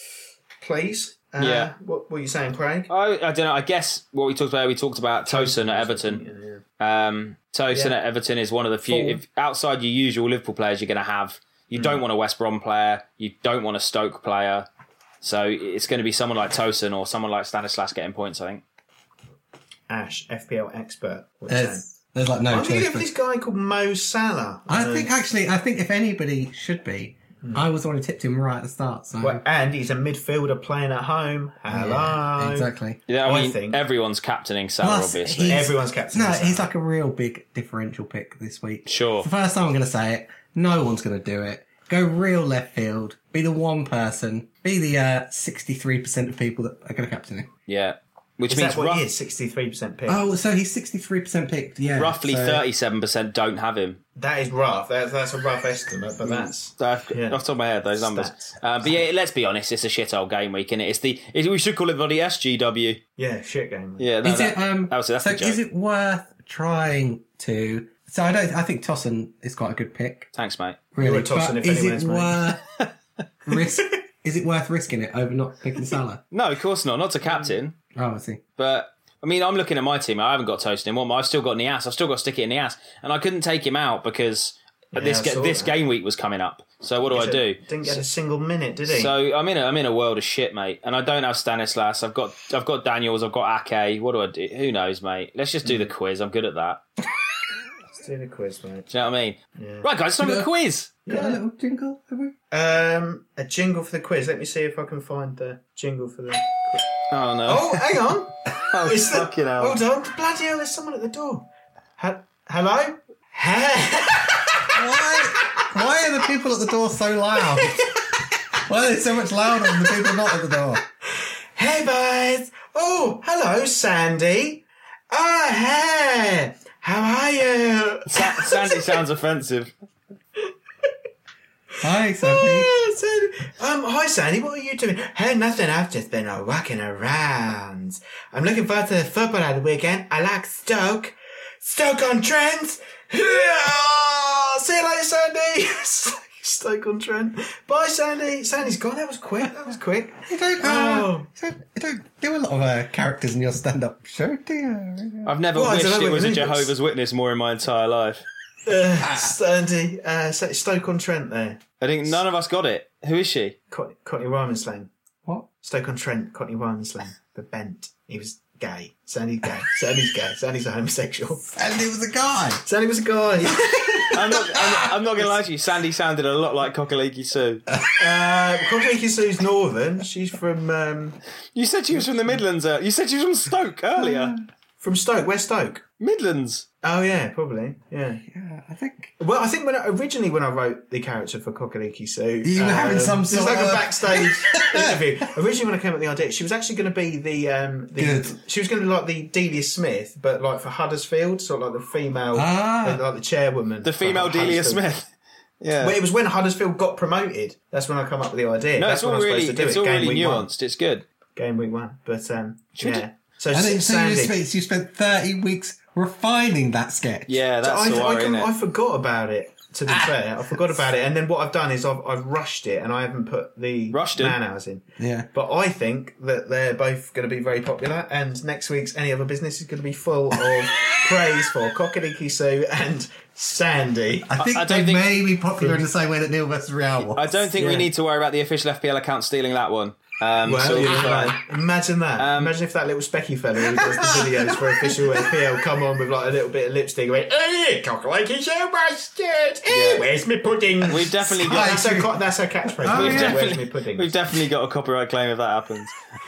Please. Uh, Yeah. What, what are you saying, Craig? I, I don't know. I guess what we talked about, we talked about Tosin at Everton. Um, Tosin Yeah. at Everton is one of the few, Form. if outside your usual Liverpool players you're going to have. You Hmm. don't want a West Brom player. You don't want a Stoke player. So it's going to be someone like Tosin or someone like Stanislas getting points, I think. Ash, F P L expert. What are you saying? There's, there's like no I'm going to choice. go for but- this guy called Mo Salah. I Uh, think actually, I think if anybody should be, I was the one who tipped him right at the start. So well, and he's a midfielder playing at home. Hello. yeah, exactly. Yeah, I I mean, think- everyone's captaining Salah, Plus, obviously. he's- Everyone's captain. No, Salah. he's like a real big differential pick this week. Sure. It's the first time I'm going to say it. No one's going to do it. Go real left field. Be the one person. Be the uh, sixty-three percent of people that are going to captain him. Yeah. Which Is means that what rough, he is? sixty-three percent pick. Oh, so he's sixty-three percent picked. Yeah, roughly so- thirty-seven percent don't have him. That is rough. That, that's a rough estimate, but that's... Uh, Yeah. Off the top of my head, those numbers. Stats. Uh, but yeah, let's be honest, it's a shit old game week, and it? it's the it, we should call it the S G W. Yeah, shit game. Yeah, no, Is that, it? Um, that was that's so the joke. is it worth trying to? So I don't. I think Tosin is quite a good pick. Thanks, mate. Really, You're a Tosin but if is anyone it is, mate. worth risk? Is it worth risking it over not picking Salah? No, of course not. Not to captain, Oh, I see. but I mean, I'm looking at my team. I haven't got Toast in one. I've still got Nias. I've still got to stick it in Nias, and I couldn't take him out because this I ga- saw this that. game week was coming up. So what do I do? Didn't get a single minute, did he? So I'm in a I'm in a world of shit, mate. And I don't have Stanislas. I've got I've got Daniels. I've got Ake. What do I do? Who knows, mate? Let's just do the quiz. I'm good at that. Let's do the quiz, mate. Do you know what I mean? Right, guys, time for the quiz. Got a little jingle, have we? Um, a jingle for the quiz. Let me see if I can find the jingle for the quiz. Oh no! Oh, hang on. Oh, It's the- fucking hell. Hold on. Bloody hell, there's someone at the door. Ha- Hello? Hey. Why? Why are the people at the door so loud? Why are they so much louder than the people not at the door? Hey, boys. Oh, hello, Sandy. Oh, hey. How are you? Sa- Sandy sounds offensive. Hi, Sandy. Oh, Sandy. Um, hi, Sandy. What are you doing? Hey, nothing. I've just been uh, walking around. I'm looking forward to the football at the weekend. I like Stoke. Stoke on Trent. Yeah. See you later, Sandy. Stoke on Trent. Bye, Sandy. Sandy's gone. That was quick. That was quick. You don't, uh, Oh. you don't, you don't do a lot of uh, characters in your stand-up show, do you? I've never Well, I wished don't know it what was you a mean, but- Jehovah's Witness more in my entire life. Uh, Sandy. Uh, Stoke on Trent there. I think none of us got it. Who is she? Cot- Courtney Ryman slang. What? Stoke on Trent, Courtney Ryman slang. The bent. He was gay. Sandy's gay. Sandy's gay. Sandy's a homosexual. Sandy was a guy. Sandy was a guy. I'm not. I'm, I'm not going to lie to you. Sandy sounded a lot like Kokaliki Sue. Uh, Courtney Sue's northern. She's from um, You said she was from the Midlands. Uh, you said she was from Stoke earlier. from Stoke. Where's Stoke? Midlands. Oh yeah, probably. Yeah. Yeah, I think. Well, I think when I, originally when I wrote the character for Kokaliki Sue, You were having some It's sort like of- a backstage interview. Originally, when I came up with the idea, she was actually going to be the, um, the Good. she was going to be like the Delia Smith, but like for Huddersfield, sort of like the female, Ah. like the chairwoman, The for female Delia Huddersfield. Smith. Yeah. Well, it was when Huddersfield got promoted. That's when I come up with the idea. no, That's it's all when I was really. supposed to do It's it. all Game really week one. nuanced. It's good. Game week one, but um, Should we yeah. So, And then, so you, Sandy, spent, you spent thirty weeks refining that sketch. Yeah, that's I, the I, worry, com- innit? I forgot about it. To be fair, I forgot about it. And then what I've done is I've, I've rushed it and I haven't put the Rushden. man hours in. Yeah. But I think that they're both going to be very popular. And next week's Any Other Business is going to be full of praise for Cockadiki Sue and Sandy. I think I they don't think- may be popular in the same way that Neil versus Real was. I don't think we Yeah. need to worry about the official F P L account stealing that one. Um, Well, so we'll be yeah, fine. imagine that. Um, imagine if that little specky fella who does the videos for official F P L come on with like a little bit of lipstick and went, "Hey, Cockadiki Sue mustard. Hey, Yeah. where's my pudding?" We've definitely got. That's her, co- that's her catchphrase. Oh, We've, yeah. Where's my definitely, pudding? we've definitely got a copyright claim if that happens.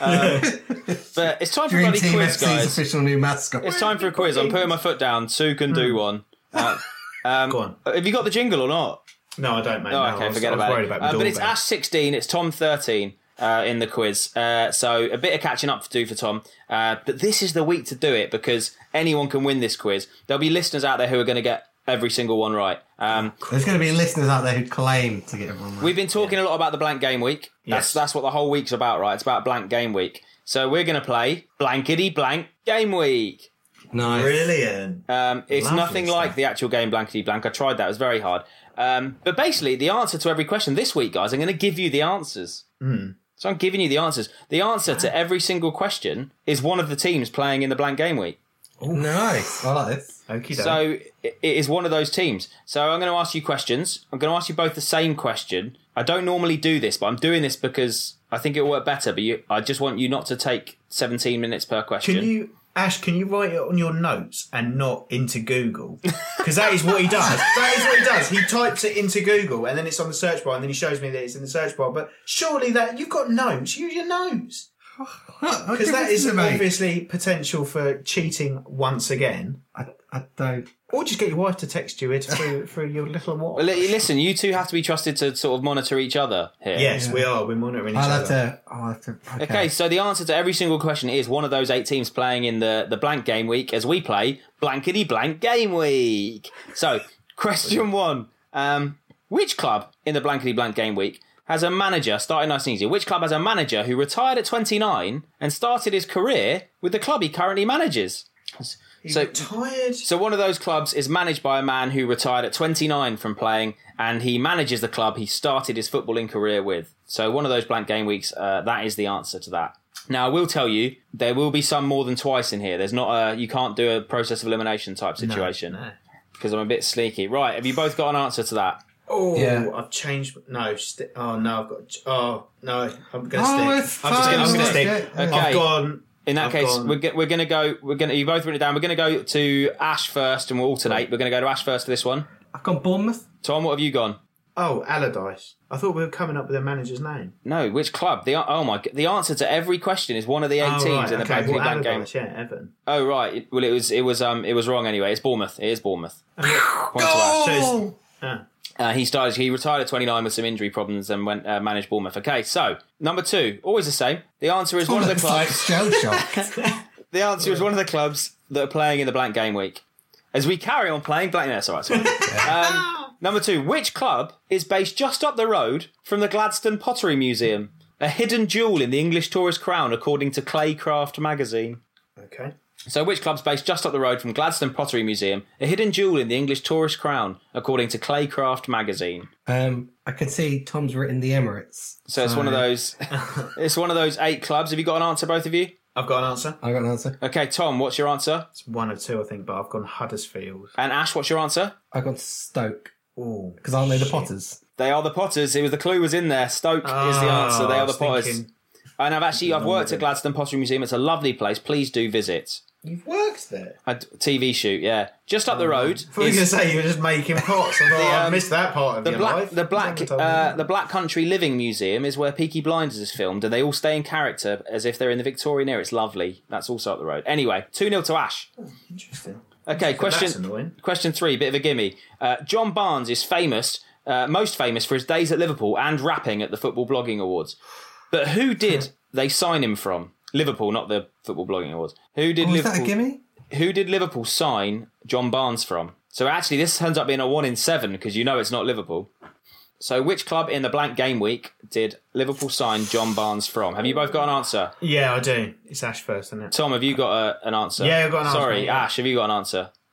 Um, but it's time for a Dream bloody Team quiz, F C's guys. official new mascot. It's time for a quiz. I'm putting my foot down. Sue can do one. Uh, um, Go on. Have you got the jingle or not? No, I don't, mate. Oh, no, okay, I was, forget I was about worried it. about my Uh, but it's doorbell. Ash sixteen, it's Tom thirteen uh, in the quiz. Uh, so a bit of catching up to do for Tom. Uh, but this is the week to do it because anyone can win this quiz. There'll be listeners out there who are going to get every single one right. Um, There's going to be listeners out there who claim to get everyone right. we've been talking a lot about the blank game week. That's Yes. that's what the whole week's about, right? It's about blank game week. So we're going to play blankety blank game week. Nice. Brilliant. Um, it's Lovely nothing stuff. like the actual game blankety blank. I tried that; it was very hard. Um, but basically, the answer to every question this week, guys, I'm going to give you the answers. Mm. So I'm giving you the answers. The answer to every single question is one of the teams playing in the blank game week. Nice. I like this. Okie doke. So it it is one of those teams. So I'm going to ask you questions. I'm going to ask you both the same question. I don't normally do this, but I'm doing this because I think it'll work better. But you, I just want you not to take seventeen minutes per question. Can you, Ash, can you write it on your notes and not into Google? Because that is what he does. That is what he does. He types it into Google and then it's on the search bar and then he shows me that it's in the search bar. But surely that you've got notes. Use your notes. Because that is obviously potential for cheating once again. I, I don't. Or just get your wife to text you it through, through your little watch. Well, li- listen, you two have to be trusted to sort of monitor each other here. Yes, we are. We're monitoring each I'll have other. to. I'll have to. Okay. Okay, so the answer to every single question is one of those eight teams playing in the, the blank game week as we play blankety blank game week. So, question one. Um, which club in the blankety blank game week has a manager, starting nice and easy, which club has a manager who retired at twenty-nine and started his career with the club he currently manages? He So, retired. so one of those clubs is managed by a man who retired at twenty-nine from playing, and he manages the club he started his footballing career with. So one of those blank game weeks, uh, that is the answer to that. Now, I will tell you, there will be some more than twice in here. There's not a, you can't do a process of elimination type situation No. because I'm a bit sneaky. Right, have you both got an answer to that? Oh, Yeah. I've changed. No, st- oh no, I've got. Oh no, I'm going to Oh, stick. it's I'm just fine. going to Okay. stick. Okay. I've gone. In that I've case, gone- we're, go- we're going to go, we're going to, you both written it down. We're going to go to Ash first and we'll alternate. We're going to go to Ash first for this one. I've gone Bournemouth. Tom, what have you gone? Oh, Allardyce. I thought we were coming up with a manager's name. No, which club? The oh my, the answer to every question is one of the eight Oh, teams right, in the okay. blankety Well, blank game. Allardyce, yeah, Everton. Oh right, It- well it was it was um it was wrong anyway. It's Bournemouth. It is Bournemouth. Point to So Ash. it's- ah. Uh, he started. He retired at twenty-nine with some injury problems and went uh, managed Bournemouth. Okay, so number two, always the same. The answer is one of the It's like clubs. shell shock. The answer is one of the clubs that are playing in the blank game week. As we carry on playing blank, no, that's all right. It's fine. um, number two, which club is based just up the road from the Gladstone Pottery Museum, a hidden jewel in the English tourist crown, according to Claycraft magazine? Okay. So which club's based just up the road from Gladstone Pottery Museum, a hidden jewel in the English tourist crown, according to Claycraft magazine? Um, I can see Tom's written the Emirates. So it's one of those. It's one of those eight clubs. Have you got an answer, both of you? I've got an answer. I got an answer. Okay, Tom, what's your answer? It's one or two, I think, but I've gone Huddersfield. And Ash, what's your answer? I got Stoke Oh, because aren't they the Potters? They are the Potters. It was the clue was in there. Stoke is the answer. They I are the was Potters. thinking- And I've actually I've worked at it. Gladstone Pottery Museum. It's a lovely place. Please do visit. You've worked there. A T V shoot, yeah, just up the road. I thought you were going to is say you were just making pots. I thought, The, oh, I um, missed that part of the your black life. the black Never told me uh, that. the Black Country Living Museum is where Peaky Blinders is filmed, and they all stay in character as if they're in the Victorian era. It's lovely. That's also up the road. Anyway, two nil to Ash. Interesting. Okay, That's question annoying. question three, bit of a gimme. Uh, John Barnes is famous, uh, most famous for his days at Liverpool and rapping at the Football Blogging Awards. But who did they sign him from? Liverpool, not the Football Blogging Awards. Who did Oh, is Liverpool? that a gimme? Who did Liverpool sign John Barnes from? So actually, this turns up being a one in seven because you know it's not Liverpool. So which club in the blank game week did Liverpool sign John Barnes from? Have you both got an answer? Yeah, I do. It's Ash first, isn't it? Tom, have you got a, an answer? Yeah, I've got an answer, Sorry, yeah. Ash, have you got an answer?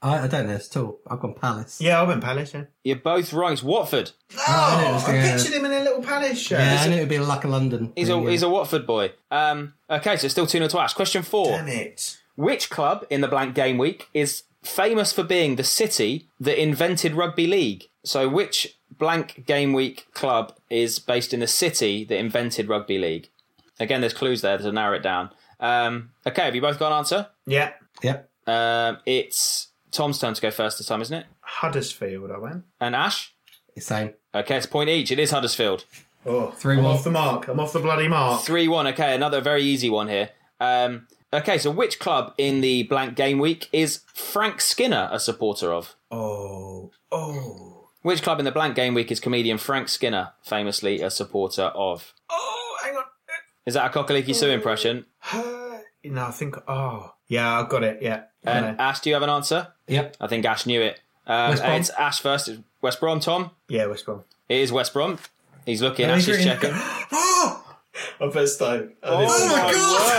I, I don't know at all. I've gone Palace. Yeah, I went Palace, yeah. You're both wrong. It's Watford. Oh, I knew it was I gonna- pictured him in a little Palace shirt. Yeah, I knew it would be like a London. He's thing, a yeah. he's a Watford boy. Um, okay, so still two nil to Ash. Question four. Damn it. Which club in the blank game week is famous for being the city that invented rugby league? So which blank game week club is based in the city that invented rugby league? Again, there's clues there to narrow it down. Um, okay, have you both got an answer? Yeah. Yep. Um, it's Tom's turn to go first this time, isn't it? Huddersfield, I went. And Ash? Same. Okay, it's a point each. It is Huddersfield. Oh, Three I'm one. off the mark. I'm off the bloody mark. three one. Okay, another very easy one here. Um, okay, so which club in the blank game week is Frank Skinner a supporter of? Oh. Oh. Which club in the blank game week is comedian Frank Skinner famously a supporter of? Oh, hang on. Is that a Cockaleaky Sue impression? No, I think... Oh. Yeah, I've got it, yeah. And Okay. Ash, do you have an answer? Yep. I think Ash knew it. Um, West Brom? It's Ash first. It's West Brom, Tom? Yeah, West Brom. It is West Brom. He's looking. No, Ash he's is written- checking. Oh! I pressed stone. Oh my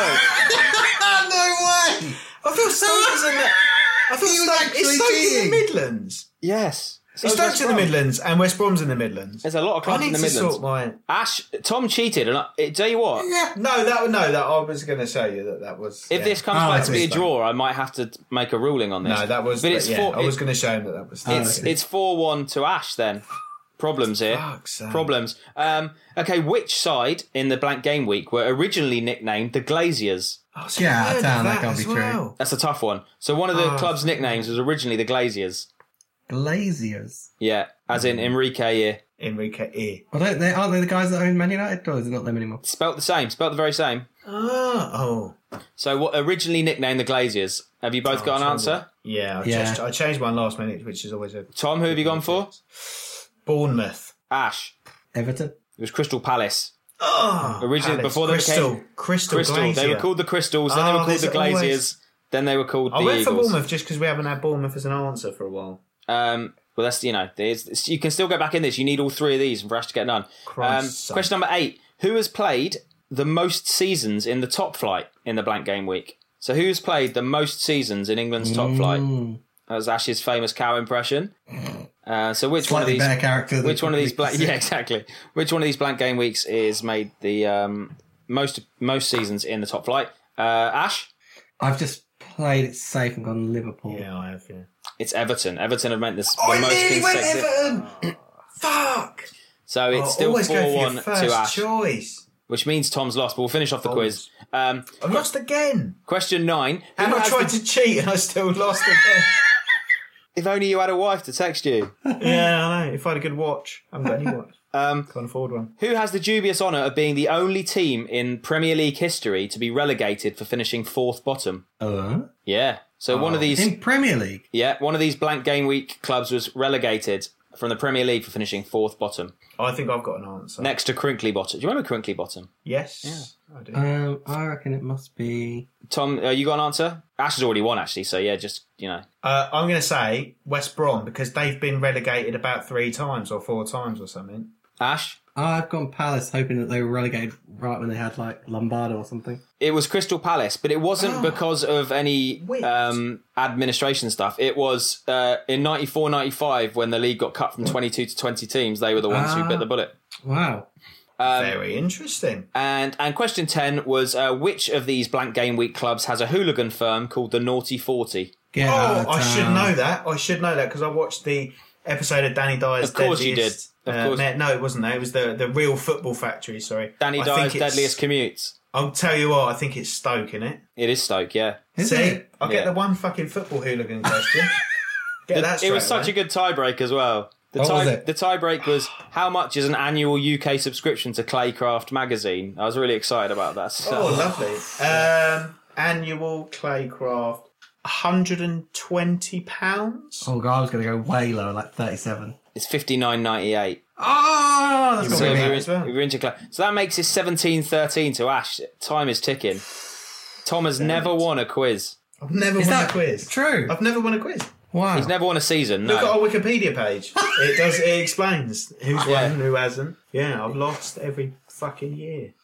God. No way! I feel Stoke in the... I thought He was Stoke, actually is Stoke in cheating. the Midlands? Yes. So Is is Stoke's West in the Brom. Midlands and West Brom's in the Midlands? There's a lot of I clubs need in the to Midlands. sort my... Ash, Tom cheated, and I, it, tell you what, No, that no, that I was going to show you that that was... if yeah. this comes Oh, back I to be a see. draw, I might have to make a ruling on this. No, that was... But it's yeah, four. I was it- going to show him that that was... it's okay. it's four one to Ash then. Problems here. Fuck's sake. Problems. Um, okay, which side in the blank game week were originally nicknamed the Glaziers? Oh, so Yeah, I've heard of damn, that can't as be true. well. That's a tough one. So one of the Oh. club's nicknames was originally the Glaziers. Glaziers. Yeah, as in Enrique. Yeah. Enrique E. Well, don't they, aren't they the guys that own Man United? Or is it not them anymore? Spelt the same. Spelt the very same. Oh, oh. So what originally nicknamed the Glaziers? Have you both got an I'm answer? trying to- Yeah, I, Yeah. Just, I changed mine last minute, which is always a... Tom, who have you gone for? Bournemouth. Ash. Everton? It was Crystal Palace. Oh, Originally, Palace. before they Crystal, became- Crystal, Crystal. Glazier. They were called the Crystals, then they Oh, were called there's the Glaziers, always- then they were called the I went Eagles. for Bournemouth just because we haven't had Bournemouth as an answer for a while. Um, well, that's, you know, there's, it's- you can still get back in this. You need all three of these for Ash to get none. Um, Christ's sake. question number eight. Who has played the most seasons in the top flight in the blank game week? So who's played the most seasons in England's top flight? Mm. That was Ash's famous cow impression. Uh, so which one of Slightly these... better character. than- Which one of these blank? Yeah, exactly. Which one of these blank game weeks is made the um, most most seasons in the top flight? Uh, Ash, I've just played it safe and gone Liverpool. Yeah, I have, yeah. it's Everton. Everton have meant this Oh, the I most nearly went consecutive. Everton! Fuck! So it's Oh, still always go for four your one first to Ash, choice. which means Tom's lost. But we'll finish off the quiz. Um, I've lost again. question nine. Who And I has tried the- to cheat and I still lost again. If only you had a wife to text you. Yeah, I know. If I had a good watch. I haven't got any watch. Um, Can't afford one. who has the dubious honour of being the only team in Premier League history to be relegated for finishing fourth bottom? Uh, Yeah. So one of these. in Premier League? Yeah, one of these blank game week clubs was relegated from the Premier League for finishing fourth bottom, I think I've got an answer. next to Crinkley Bottom. Do you remember Crinkley Bottom? Yes, I do. Um, I reckon it must be... Tom, uh, you got an answer? Ash has already won, actually, so yeah, just, you know. Uh, I'm going to say West Brom because they've been relegated about three times or four times or something. Ash? I've gone Palace, hoping that they were relegated right when they had, like, Lombardo or something. It was Crystal Palace, but it wasn't Oh. because of any Weird. um, administration stuff. It was uh, in ninety-four ninety-five when the league got cut from twenty-two to twenty teams, they were the ones who Ah. bit the bullet. Wow. Um, Very interesting. And and question ten was uh, which of these blank game week clubs has a hooligan firm called the Naughty forty? Get out Oh, of I should town. know that. I should know that because I watched the episode of Danny Dyer's Of course you Deadliest, did. Of uh, course. Ma- no, it wasn't that. It was the, the real Football Factory, sorry. Danny I Dyer's think it's- Deadliest Commutes. I'll tell you what, I think it's Stoke, innit? It is Stoke, yeah. Is See, it? I'll Yeah. get the one fucking football hooligan question. Get that it straight was such away. a good tie break as well. The What tie, was it? The tie break was how much is an annual U K subscription to Claycraft magazine? I was really excited about that. So- Oh, lovely. Um, annual Claycraft, one hundred twenty pounds. Oh, God, I was going to go way lower, like thirty-seven. It's fifty-nine ninety-eight. Oh, that's You got So to if be you're, me. as well. if you're into Clay, so that makes it seventeen thirteen to Ash. Time is ticking. Tom has never won a quiz. I've never Is won that a quiz. true? I've never won a quiz. Wow. He's never won a season. Look at No. our Wikipedia page. It does. It explains who's Yeah. won and who hasn't. Yeah, I've lost every fucking year.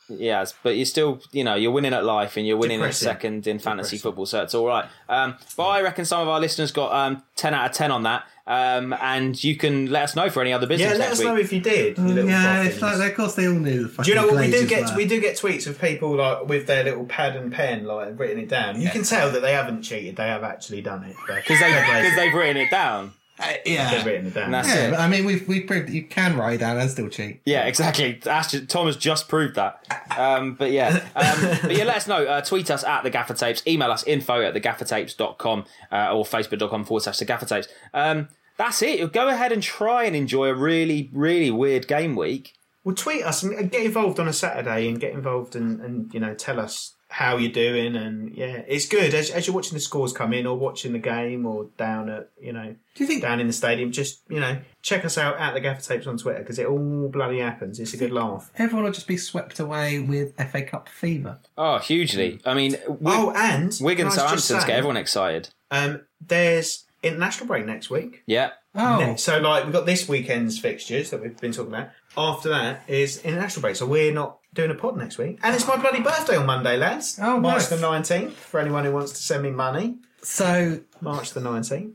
Yes, but you're still, you know, you're winning at life and you're winning Depressing. at second in fantasy Depressing. football, so it's all right. Um, but I reckon some of our listeners got um, ten out of ten on that. Um, and you can let us know for any other business Yeah, let next us week. know if you did. You little yeah, boffins. it's like, of course they all knew the fucking Do you know what we do Glazers get? were. We do get tweets of people like with their little pad and pen, like written it down. You can tell that they haven't cheated; they have actually done it Because they, cause they've written it down. Uh, they've yeah. written it down. And that's Yeah, it. but I mean, we've we proved that you can write it down and still cheat. Yeah, exactly. That's just, Tom has just proved that. Um, but yeah, um, but yeah, let us know. Uh, tweet us at the Gaffer Tapes. Email us info at the gaffer tapes dot com uh, or facebook dot com forward slash the Gaffer Tapes. Um, that's it. Go ahead and try and enjoy a really, really weird game week. Well, tweet us and get involved on a Saturday and get involved and, and you know tell us how you're doing, and yeah, it's good as, as you're watching the scores come in or watching the game or down at you know Do you think down in the stadium. Just you know check us out at the Gaffer Tapes on Twitter because it all bloody happens. It's a good laugh. everyone will just be swept away with F A Cup fever? Oh, hugely. I mean, Wig- Oh, and Wigan can I just Southampton's say, get everyone excited. Um, there's international break next week. Yeah. Oh, Ne- So, like, we've got this weekend's fixtures that we've been talking about. After that is international break, so we're not doing a pod next week. And it's my bloody birthday on Monday, lads. Oh, March nice. the nineteenth, for anyone who wants to send me money. so March the nineteenth.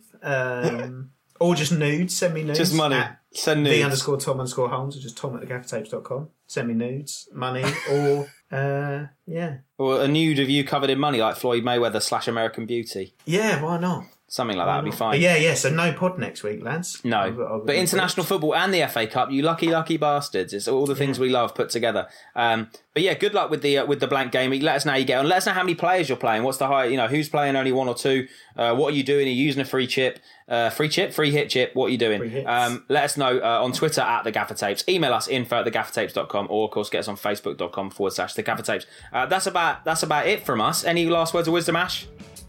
Um, or just nudes, send me nudes. Just money. At Send V nudes. underscore Tom underscore Holmes, or just Tom at the gaffer tapes dot com. Send me nudes, money, or, uh, yeah. Or a nude of you covered in money like Floyd Mayweather slash American Beauty. Yeah, why not? Something like that would be But fine. yeah, yeah, so no pod next week, lads. No, I'll- I'll- but international football and the F A Cup, you lucky, lucky bastards. It's all the things we love put together. Um, but yeah, good luck with the uh, with the blank game week. Let us know how you get on. Let us know how many players you're playing. What's the high? You know, who's playing only one or two? Uh, what are you doing? Are you using a free chip? Uh, free chip, free hit chip. What are you Free doing? hits. Um, let us know uh, on Twitter at the Gaffer Tapes. Email us info at the gaffer tapes dot com, or of course get us on facebook dot com forward slash the Gaffer Tapes. Uh, that's about that's about it from us. Any last words of wisdom, Ash?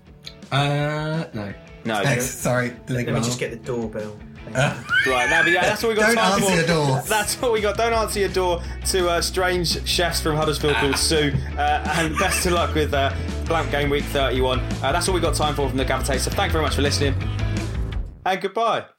uh, no. No. Thanks, sorry. Let me just get the doorbell. Uh, Right, now, but yeah, that's all we got Don't time answer for. your door. That's all we got. Don't answer your door to uh, strange chefs from Huddersfield called Sue. Uh, and best of luck with uh, Blank Game Week thirty-one. Uh, that's all we got time for from the Gaffer Tapes. So thank you very much for listening. And goodbye.